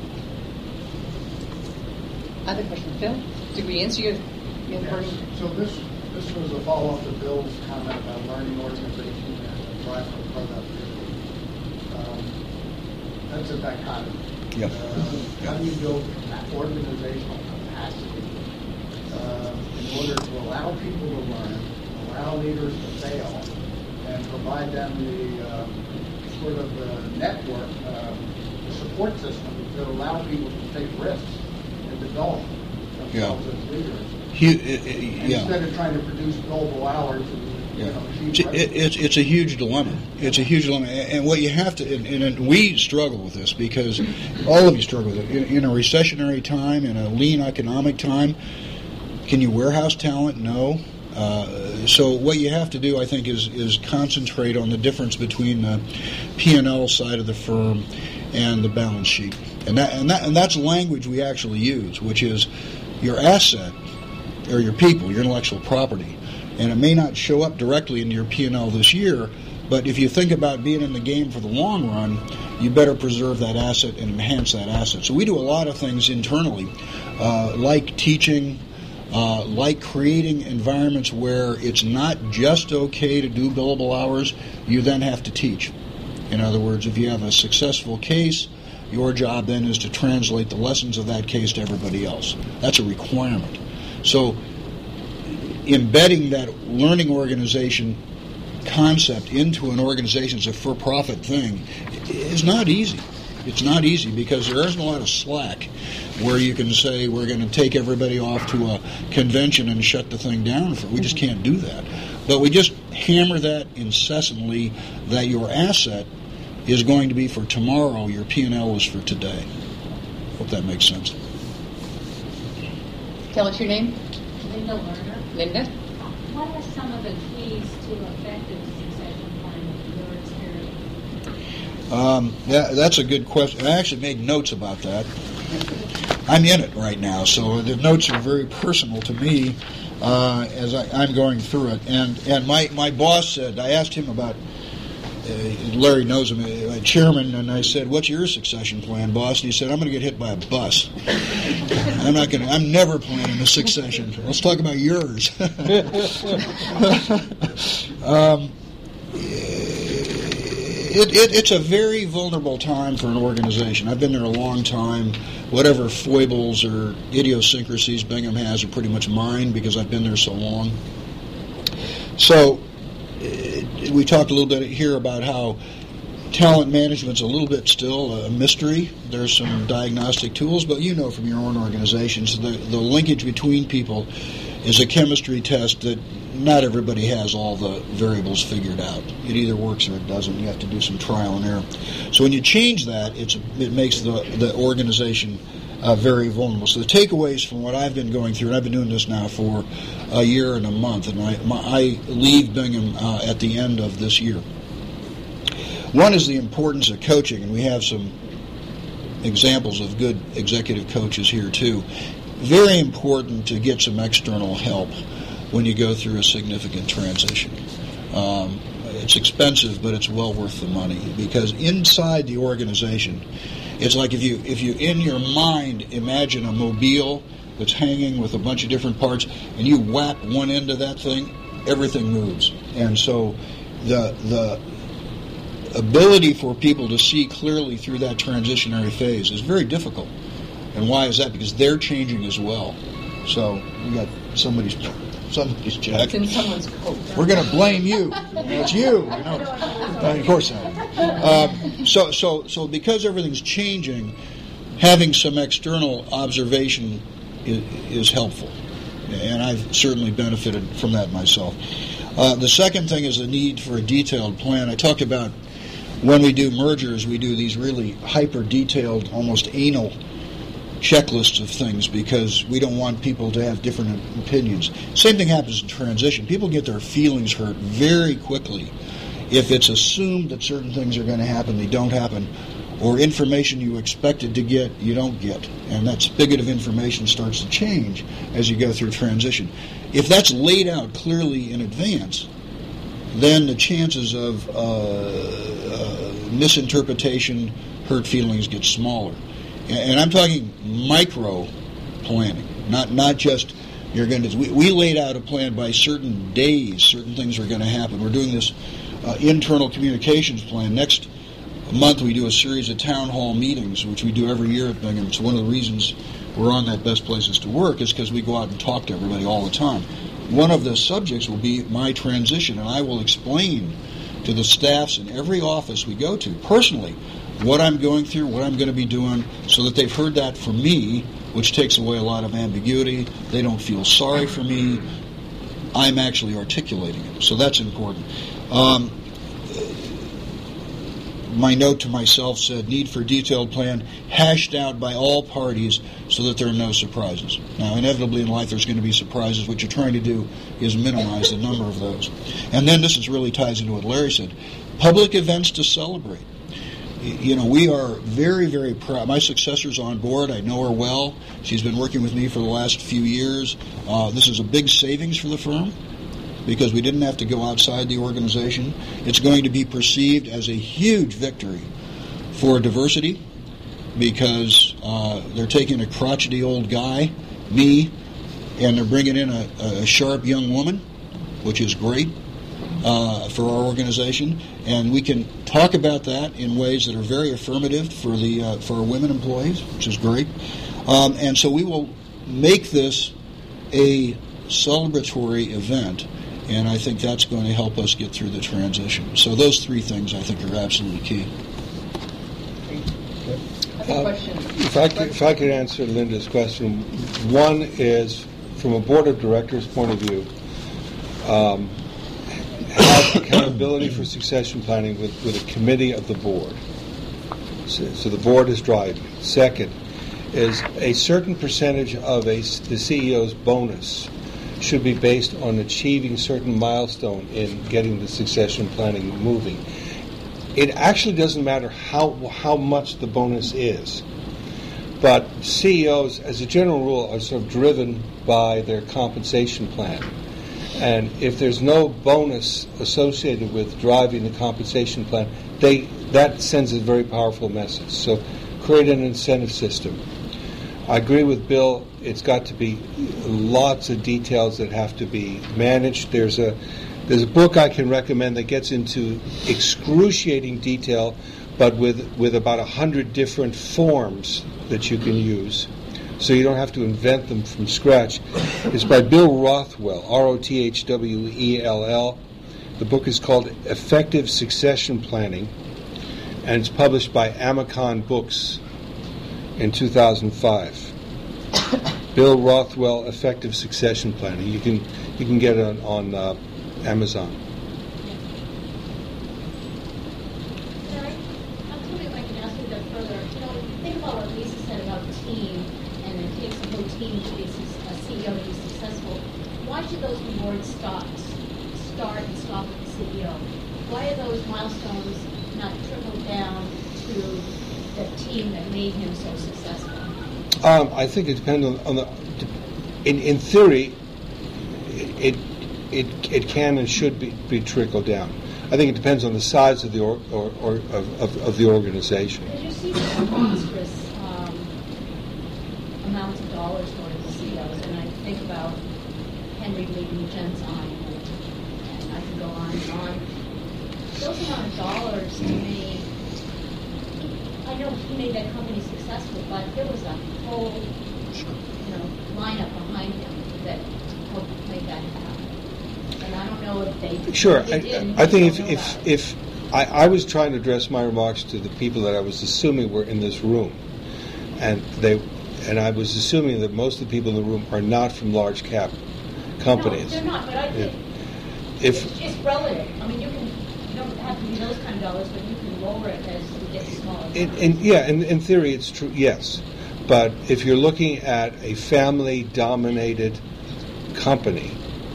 Other question, Phil? Did we answer your, your Yes. question? So this this was a follow-up to Bill's comment about learning organization and drive for productivity. Um, that's a dichotomy. Yep. Uh, how do you build organizational capacity uh, in order to allow people to learn, allow leaders to fail, and provide them the um, sort of the network, um, the support system that allow people to take risks and develop themselves as leaders. Hu- uh, uh, yeah. Instead of trying to produce billable hours and you Yeah. know, It's, achieve it, it's it's a huge dilemma. It's a huge dilemma, and what you have to, and, and we struggle with this because all of you struggle with it. In, in a recessionary time, in a lean economic time, can you warehouse talent? No. Uh, so what you have to do, I think, is is concentrate on the difference between the P and L side of the firm and the balance sheet, and that and that and that's language we actually use, which is your asset or your people, your intellectual property. And it may not show up directly in your P and L this year, but if you think about being in the game for the long run, you better preserve that asset and enhance that asset. So we do a lot of things internally, uh, like teaching, uh, like creating environments where it's not just okay to do billable hours, you then have to teach. In other words, if you have a successful case, your job then is to translate the lessons of that case to everybody else. That's a requirement. So embedding that learning organization concept into an organization as a for-profit thing is not easy. It's not easy because there isn't a lot of slack where you can say we're going to take everybody off to a convention and shut the thing down. For we just can't do that. But we just hammer that incessantly that your asset is going to be for tomorrow, your P and L is for today. Hope that makes sense. Tell us your name. Linda Lerner. Linda? What are some of the keys to effective succession planning in your experience? Um, yeah, that's a good question. I actually made notes about that. I'm in it right now, so the notes are very personal to me uh, as I, I'm going through it. And and my, my boss said, I asked him about, uh, Larry knows him, uh, my chairman, and I said, what's your succession plan, boss? And he said, I'm going to get hit by a bus. I'm not going to, I'm never planning a succession. Let's talk about yours. um, It, it, it's a very vulnerable time for an organization. I've been there a long time. Whatever foibles or idiosyncrasies Bingham has are pretty much mine because I've been there so long. So it, we talked a little bit here about how talent management's a little bit still a mystery. There's some diagnostic tools, but you know from your own organizations, the, the linkage between people is a chemistry test that not everybody has all the variables figured out. It either works or it doesn't. You have to do some trial and error. So when you change that, it's, it makes the, the organization uh, very vulnerable. So the takeaways from what I've been going through, and I've been doing this now for a year and a month, and I, my, I leave Bingham uh, at the end of this year. One is the importance of coaching, and we have some examples of good executive coaches here too. Very important to get some external help when you go through a significant transition. Um, it's expensive, but it's well worth the money because inside the organization, it's like if you if you in your mind imagine a mobile that's hanging with a bunch of different parts, and you whap one end of that thing, everything moves. And so the the ability for people to see clearly through that transitionary phase is very difficult. And why is that? Because they're changing as well. So we got somebody's somebody's check. It's in someone's coat. We're going to blame you. It's you. you know. uh, of course not. Um, so so so because everything's changing, having some external observation is, is helpful, and I've certainly benefited from that myself. Uh, the second thing is the need for a detailed plan. I talked about when we do mergers, we do these really hyper-detailed, almost anal checklists of things because we don't want people to have different opinions. Same thing happens in transition. People get their feelings hurt very quickly if it's assumed that certain things are going to happen, they don't happen, or information you expected to get, you don't get. And that spigot of information starts to change as you go through transition. If that's laid out clearly in advance, then the chances of uh, uh, misinterpretation, hurt feelings get smaller. And I'm talking micro planning, not not just you're going to. We, we laid out a plan by certain days, certain things are going to happen. We're doing this uh, internal communications plan. Next month we do a series of town hall meetings, which we do every year at Bingham. So one of the reasons we're on that Best Places to Work is because we go out and talk to everybody all the time. One of the subjects will be my transition, and I will explain to the staffs in every office we go to personally what I'm going through, what I'm going to be doing, so that they've heard that from me, which takes away a lot of ambiguity. They don't feel sorry for me. I'm actually articulating it. So that's important. Um, my note to myself said, need for detailed plan, hashed out by all parties so that there are no surprises. Now, inevitably in life there's going to be surprises. What you're trying to do is minimize the number of those. And then this is really ties into what Larry said. Public events to celebrate. You know, we are very, very proud. My successor's on board. I know her well. She's been working with me for the last few years. Uh, this is a big savings for the firm because we didn't have to go outside the organization. It's going to be perceived as a huge victory for diversity because uh, they're taking a crotchety old guy, me, and they're bringing in a, a sharp young woman, which is great. Uh, for our organization, and we can talk about that in ways that are very affirmative for the uh, for our women employees, which is great. Um, and so we will make this a celebratory event, and I think that's going to help us get through the transition. So those three things I think are absolutely key. Uh, if, I could, if I could answer Linda's question, one is from a board of directors point of view, um, have accountability for succession planning with, with a committee of the board. So, so the board is driving. Second is a certain percentage of a, the C E O's bonus should be based on achieving certain milestone in getting the succession planning moving. It actually doesn't matter how how much the bonus is, but C E Os, as a general rule, are sort of driven by their compensation plan. And if there's no bonus associated with driving the compensation plan, they that sends a very powerful message. So create an incentive system. I agree with Bill. It's got to be lots of details that have to be managed. There's a There's a book I can recommend that gets into excruciating detail, but with with about a hundred different forms that you can use, so you don't have to invent them from scratch. It's by Bill Rothwell, R O T H W E L L. The book is called Effective Succession Planning, and it's published by Amicon Books in two thousand five. Bill Rothwell, Effective Succession Planning. You can you can get it on. on uh, Amazon. Larry, I'm wondering if I can ask you that further. You know, think about what Lisa said about team, and it takes a whole team to be a C E O to be successful. Why should those rewards stop, start and stop with the C E O? Why are those milestones not trickled down to the team that made him so successful? Um, I think it depends on, on the. In in theory, it. it It, it can and should be, be trickled down. I think it depends on the size of the or, or, or of, of, of the organization. Because you see some monstrous um, amounts of dollars going to C E Os, and I think about Henry leaving Genzyme, and, and I can go on and on. Those amount of dollars to me, I know he made that company successful, but there was a whole, you know, lineup behind him that helped make that happen. And I don't know if they Sure. They I, I think if if, if I, I was trying to address my remarks to the people that I was assuming were in this room, and they and I was assuming that most of the people in the room are not from large cap companies. No, they're not. But I think yeah. if it's, it's relative. I mean, you can you don't have to be those kind of dollars, but you can lower it as you get smaller. in, in, yeah, in, in theory, it's true. Yes, but if you're looking at a family-dominated company.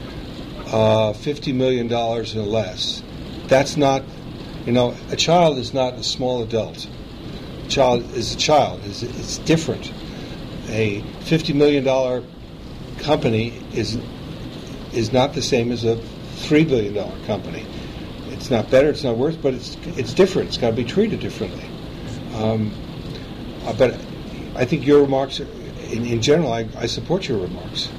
Uh, fifty million dollars or less. That's not, you know, a child is not a small adult. A child is a child. It's, it's different. A fifty million dollars company is is not the same as a three billion dollars company. It's not better, it's not worse, but it's it's different. It's got to be treated differently. Um, uh, but I think your remarks, are, in, in general, I, I support your remarks.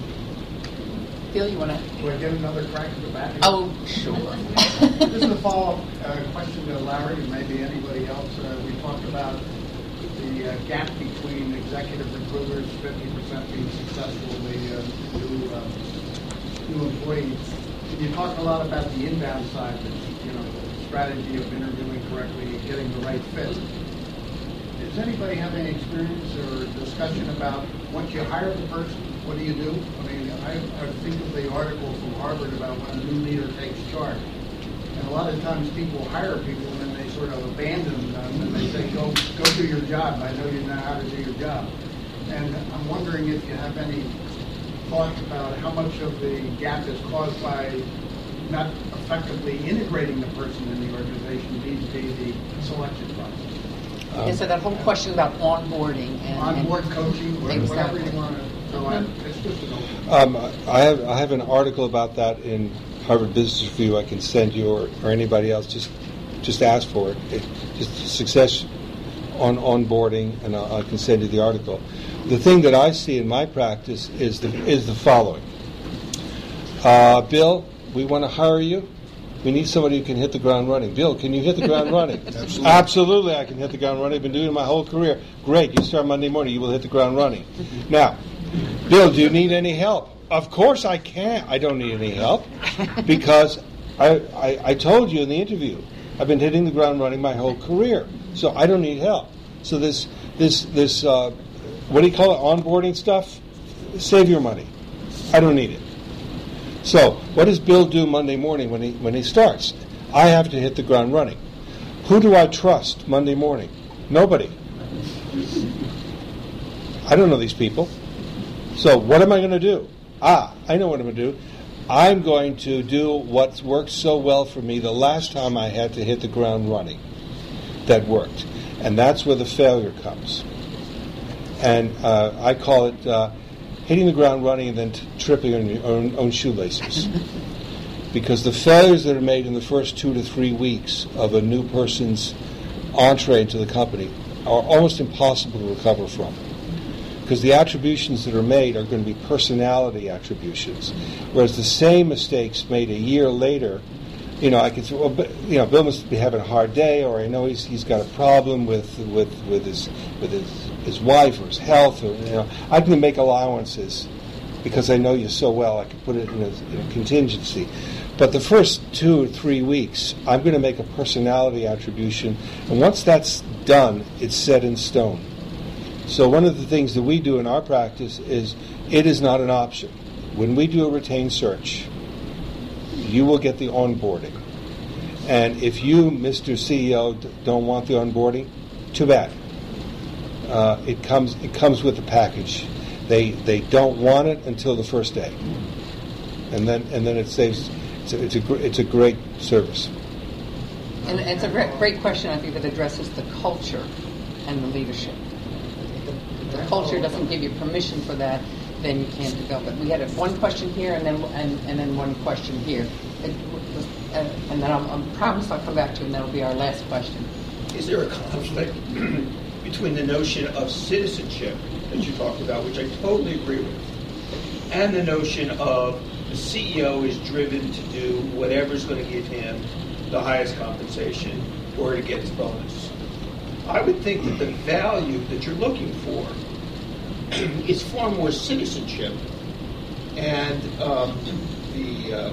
Bill, you want to? Do I get another crack at the bat? Oh, sure. This is a follow-up uh, question to Larry and maybe anybody else. Uh, we talked about the uh, gap between executive recruiters, fifty percent being successful, the uh, new, uh, new employees. Can you talk a lot about the inbound side, the, you know, the strategy of interviewing correctly and getting the right fit? Does anybody have any experience or discussion about once you hire the person, what do you do? I mean, I, I think of the article from Harvard about when a new leader takes charge. And a lot of times people hire people and then they sort of abandon them and they say, go go do your job. I know you know how to do your job. And I'm wondering if you have any thought about how much of the gap is caused by not effectively integrating the person in the organization vis-a-vis the selection process. Um, and so that whole question about onboarding and onboard and coaching, exactly. whatever you want to. So I, it's just an open. Um, I have I have an article about that in Harvard Business Review. I can send you or, or anybody else. Just just ask for it. it just success on onboarding, and I, I can send you the article. The thing that I see in my practice is the is the following. Uh, Bill, we want to hire you. We need somebody who can hit the ground running. Bill, can you hit the ground running? Absolutely. Absolutely, I can hit the ground running. I've been doing it my whole career. Great, you start Monday morning, you will hit the ground running. Now, Bill, do you need any help? Of course I can't. I don't need any help because I, I, I told you in the interview, I've been hitting the ground running my whole career, so I don't need help. So this this this uh, what do you call it? Onboarding stuff? Save your money. I don't need it. So what does Bill do Monday morning when he when he starts? I have to hit the ground running. Who do I trust Monday morning? Nobody. I don't know these people. So what am I going to do? Ah, I know what I'm going to do. I'm going to do what's worked so well for me the last time I had to hit the ground running. That worked. And that's where the failure comes. And uh, I call it uh, hitting the ground running and then t- tripping on your own, own shoelaces. Because the failures that are made in the first two to three weeks of a new person's entree into the company are almost impossible to recover from. Because the attributions that are made are going to be personality attributions. Whereas the same mistakes made a year later, you know, I can say, well, but, you know, Bill must be having a hard day, or I know he's he's got a problem with with with his with his his wife or his health, or you know, I can make allowances because I know you so well. I can put it in a, in a contingency. But the first two or three weeks, I'm going to make a personality attribution, and once that's done, it's set in stone. So one of the things that we do in our practice is it is not an option. When we do a retained search, you will get the onboarding. And if you, Mister C E O, d- don't want the onboarding, too bad. Uh, it comes it comes with the package. They they don't want it until the first day, and then and then it saves. It's a, it's a, gr- it's a great service. And it's a great, great question, I think, that addresses the culture and the leadership. If the culture doesn't give you permission for that, then you can't develop it. We had a, one question here, and then and, and then one question here, it, uh, and then I'll, I promise I'll come back to it, and that'll be our last question. Is there a conflict between the notion of citizenship that you talked about, which I totally agree with, and the notion of the C E O is driven to do whatever's going to give him the highest compensation or to get his bonus? I would think that the value that you're looking for is far more citizenship, and um, the uh,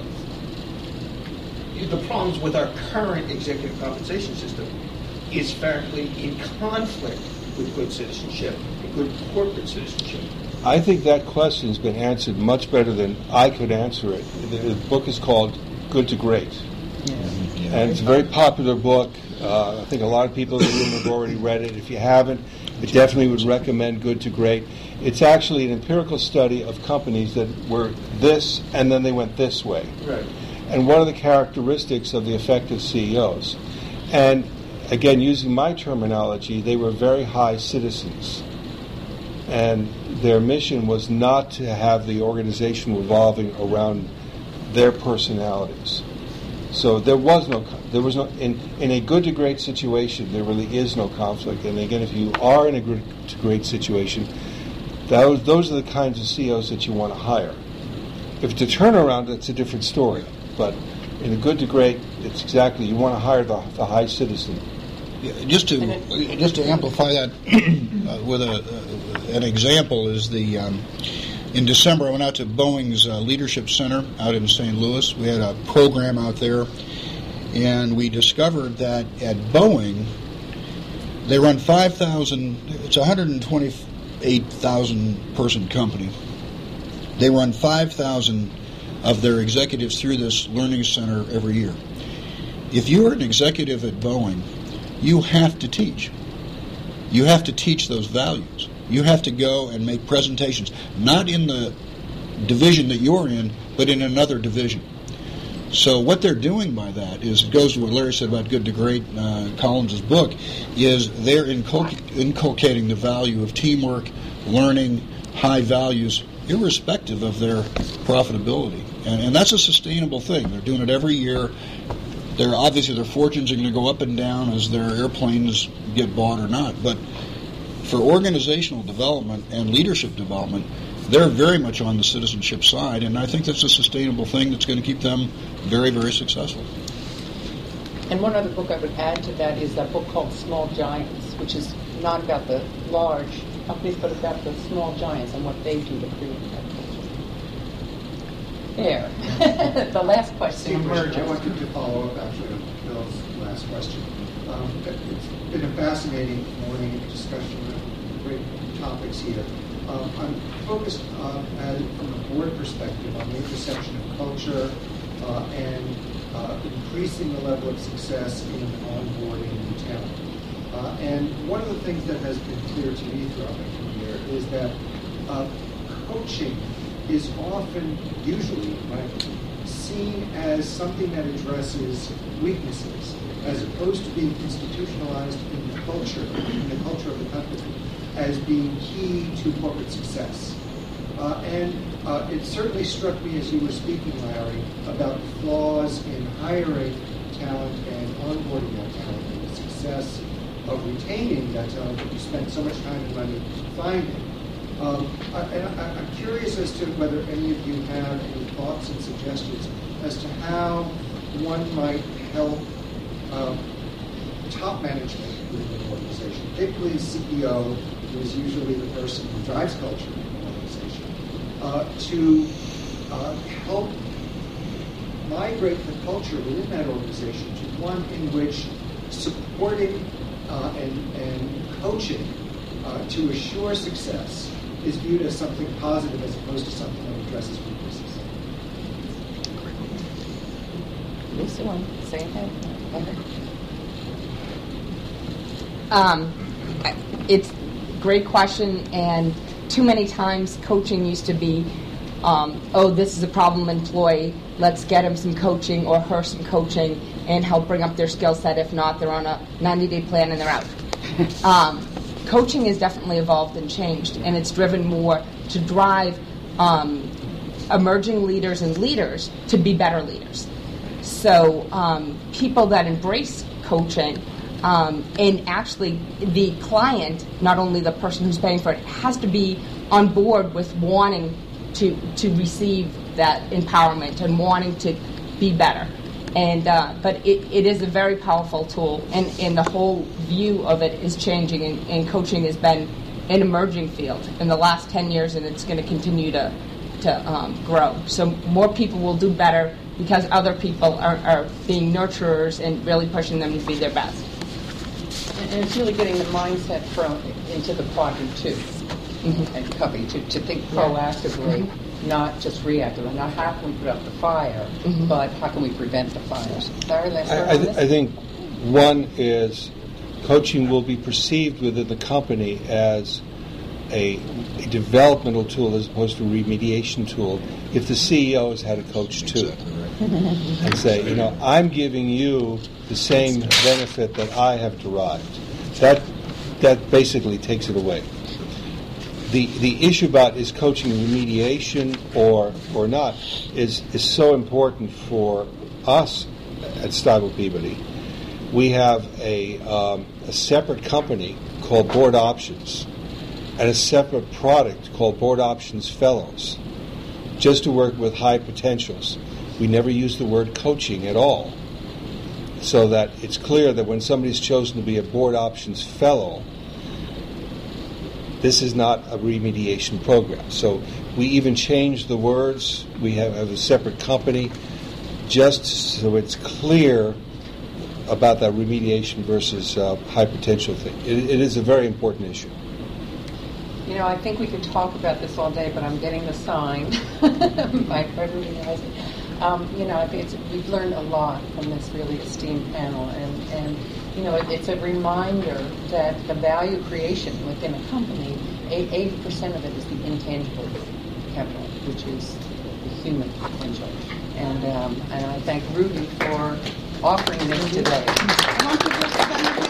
the problems with our current executive compensation system is frankly in conflict with good citizenship, good corporate citizenship. I think that question has been answered much better than I could answer it. The, the book is called Good to Great. Yeah. And it's a very popular book. Uh, I think a lot of people in the room have already read it. If you haven't, I definitely would recommend Good to Great. It's actually an empirical study of companies that were this and then they went this way. Right. And what are the characteristics of the effective C E Os? And again, using my terminology, they were very high citizens. And their mission was not to have the organization revolving around their personalities. So there was no, there was no, in, in a good to great situation, there really is no conflict. And again, if you are in a good to great situation, those, those are the kinds of C E Os that you want to hire. If it's a turnaround, it's a different story. But in a good to great, it's exactly, you want to hire the, the high citizen. Yeah, just to just to amplify that uh, with a uh, an example is the um, in December I went out to Boeing's uh, Leadership Center out in Saint Louis. We had a program out there, and we discovered that at Boeing they run five thousand. It's a one hundred twenty-eight thousand person company. They run five thousand of their executives through this learning center every year. If you're an executive at Boeing, you have to teach. You have to teach those values. You have to go and make presentations, not in the division that you're in, but in another division. So what they're doing by that is, it goes to what Larry said about Good to Great, uh, Collins' book, is they're inculc- inculcating the value of teamwork, learning, high values, irrespective of their profitability. And, and that's a sustainable thing. They're doing it every year. They're obviously their fortunes are going to go up and down as their airplanes get bought or not. But for organizational development and leadership development, they're very much on the citizenship side, and I think that's a sustainable thing that's going to keep them very, very successful. And one other book I would add to that is a book called Small Giants, which is not about the large companies, but about the small giants and what they do to create prepare. The last question Steve Bush, I emerges. wanted to follow up actually on Bill's last question. Um, it's been a fascinating morning discussion of great topics here. Um, I'm focused uh, as, from a board perspective on the intersection of culture uh, and uh, increasing the level of success in onboarding new talent. Uh, and one of the things that has been clear to me throughout my career is that uh, coaching is often, usually, right, seen as something that addresses weaknesses, as opposed to being institutionalized in the culture, in the culture of the company, as being key to corporate success. Uh, and uh, it certainly struck me as you were speaking, Larry, about flaws in hiring talent and onboarding that talent and the success of retaining that talent that you spend so much time and money finding. Um, I, and I, I'm curious as to whether any of you have any thoughts and suggestions as to how one might help um, top management within an organization, particularly the C E O, who is usually the person who drives culture in an organization, uh, to uh, help migrate the culture within that organization to one in which supporting uh, and, and coaching uh, to assure success is viewed as something positive as opposed to something that addresses weaknesses. Lisa, want to say anything? Um, it's a great question, and too many times coaching used to be, um, oh, this is a problem employee, let's get him some coaching or her some coaching and help bring up their skill set. If not, they're on a ninety-day plan and they're out. Um, coaching has definitely evolved and changed, and it's driven more to drive um, emerging leaders and leaders to be better leaders. So um, people that embrace coaching, um, and actually the client, not only the person who's paying for it, has to be on board with wanting to to receive that empowerment and wanting to be better. And uh, but it, it is a very powerful tool, and, and the whole view of it is changing, and, and coaching has been an emerging field in the last ten years, and it's going to continue to to um, grow. So more people will do better because other people are, are being nurturers and really pushing them to be their best. And it's really getting the mindset from into the quadrant two, mm-hmm. and Covey, to, to think proactively, mm-hmm. not just reactively. Not how can we put out the fire, mm-hmm. but how can we prevent the fires? Larry, let's start I, I, on th- this. I think one is coaching will be perceived within the company as a, a developmental tool as opposed to a remediation tool if the C E O has had a coach too. And say, you know, I'm giving you the same benefit that I have derived. That that basically takes it away. The the issue about is coaching remediation or or not is is so important for us at Stiebel Peabody. We have a um, a separate company called Board Options and a separate product called Board Options Fellows, just to work with high potentials. We never use the word coaching at all, so that it's clear that when somebody's chosen to be a Board Options Fellow, this is not a remediation program. So we even changed the words. We have, have a separate company just so it's clear about that remediation versus uh, high potential thing. It, it is a very important issue. You know, I think we could talk about this all day, but I'm getting the sign. My everybody has it. Um, you know, I think it's, we've learned a lot from this really esteemed panel, and, and you know, it, it's a reminder that the value creation within a company, eighty percent of it is the intangible capital, which is the human potential. And um, and I thank Ruby for offering this today.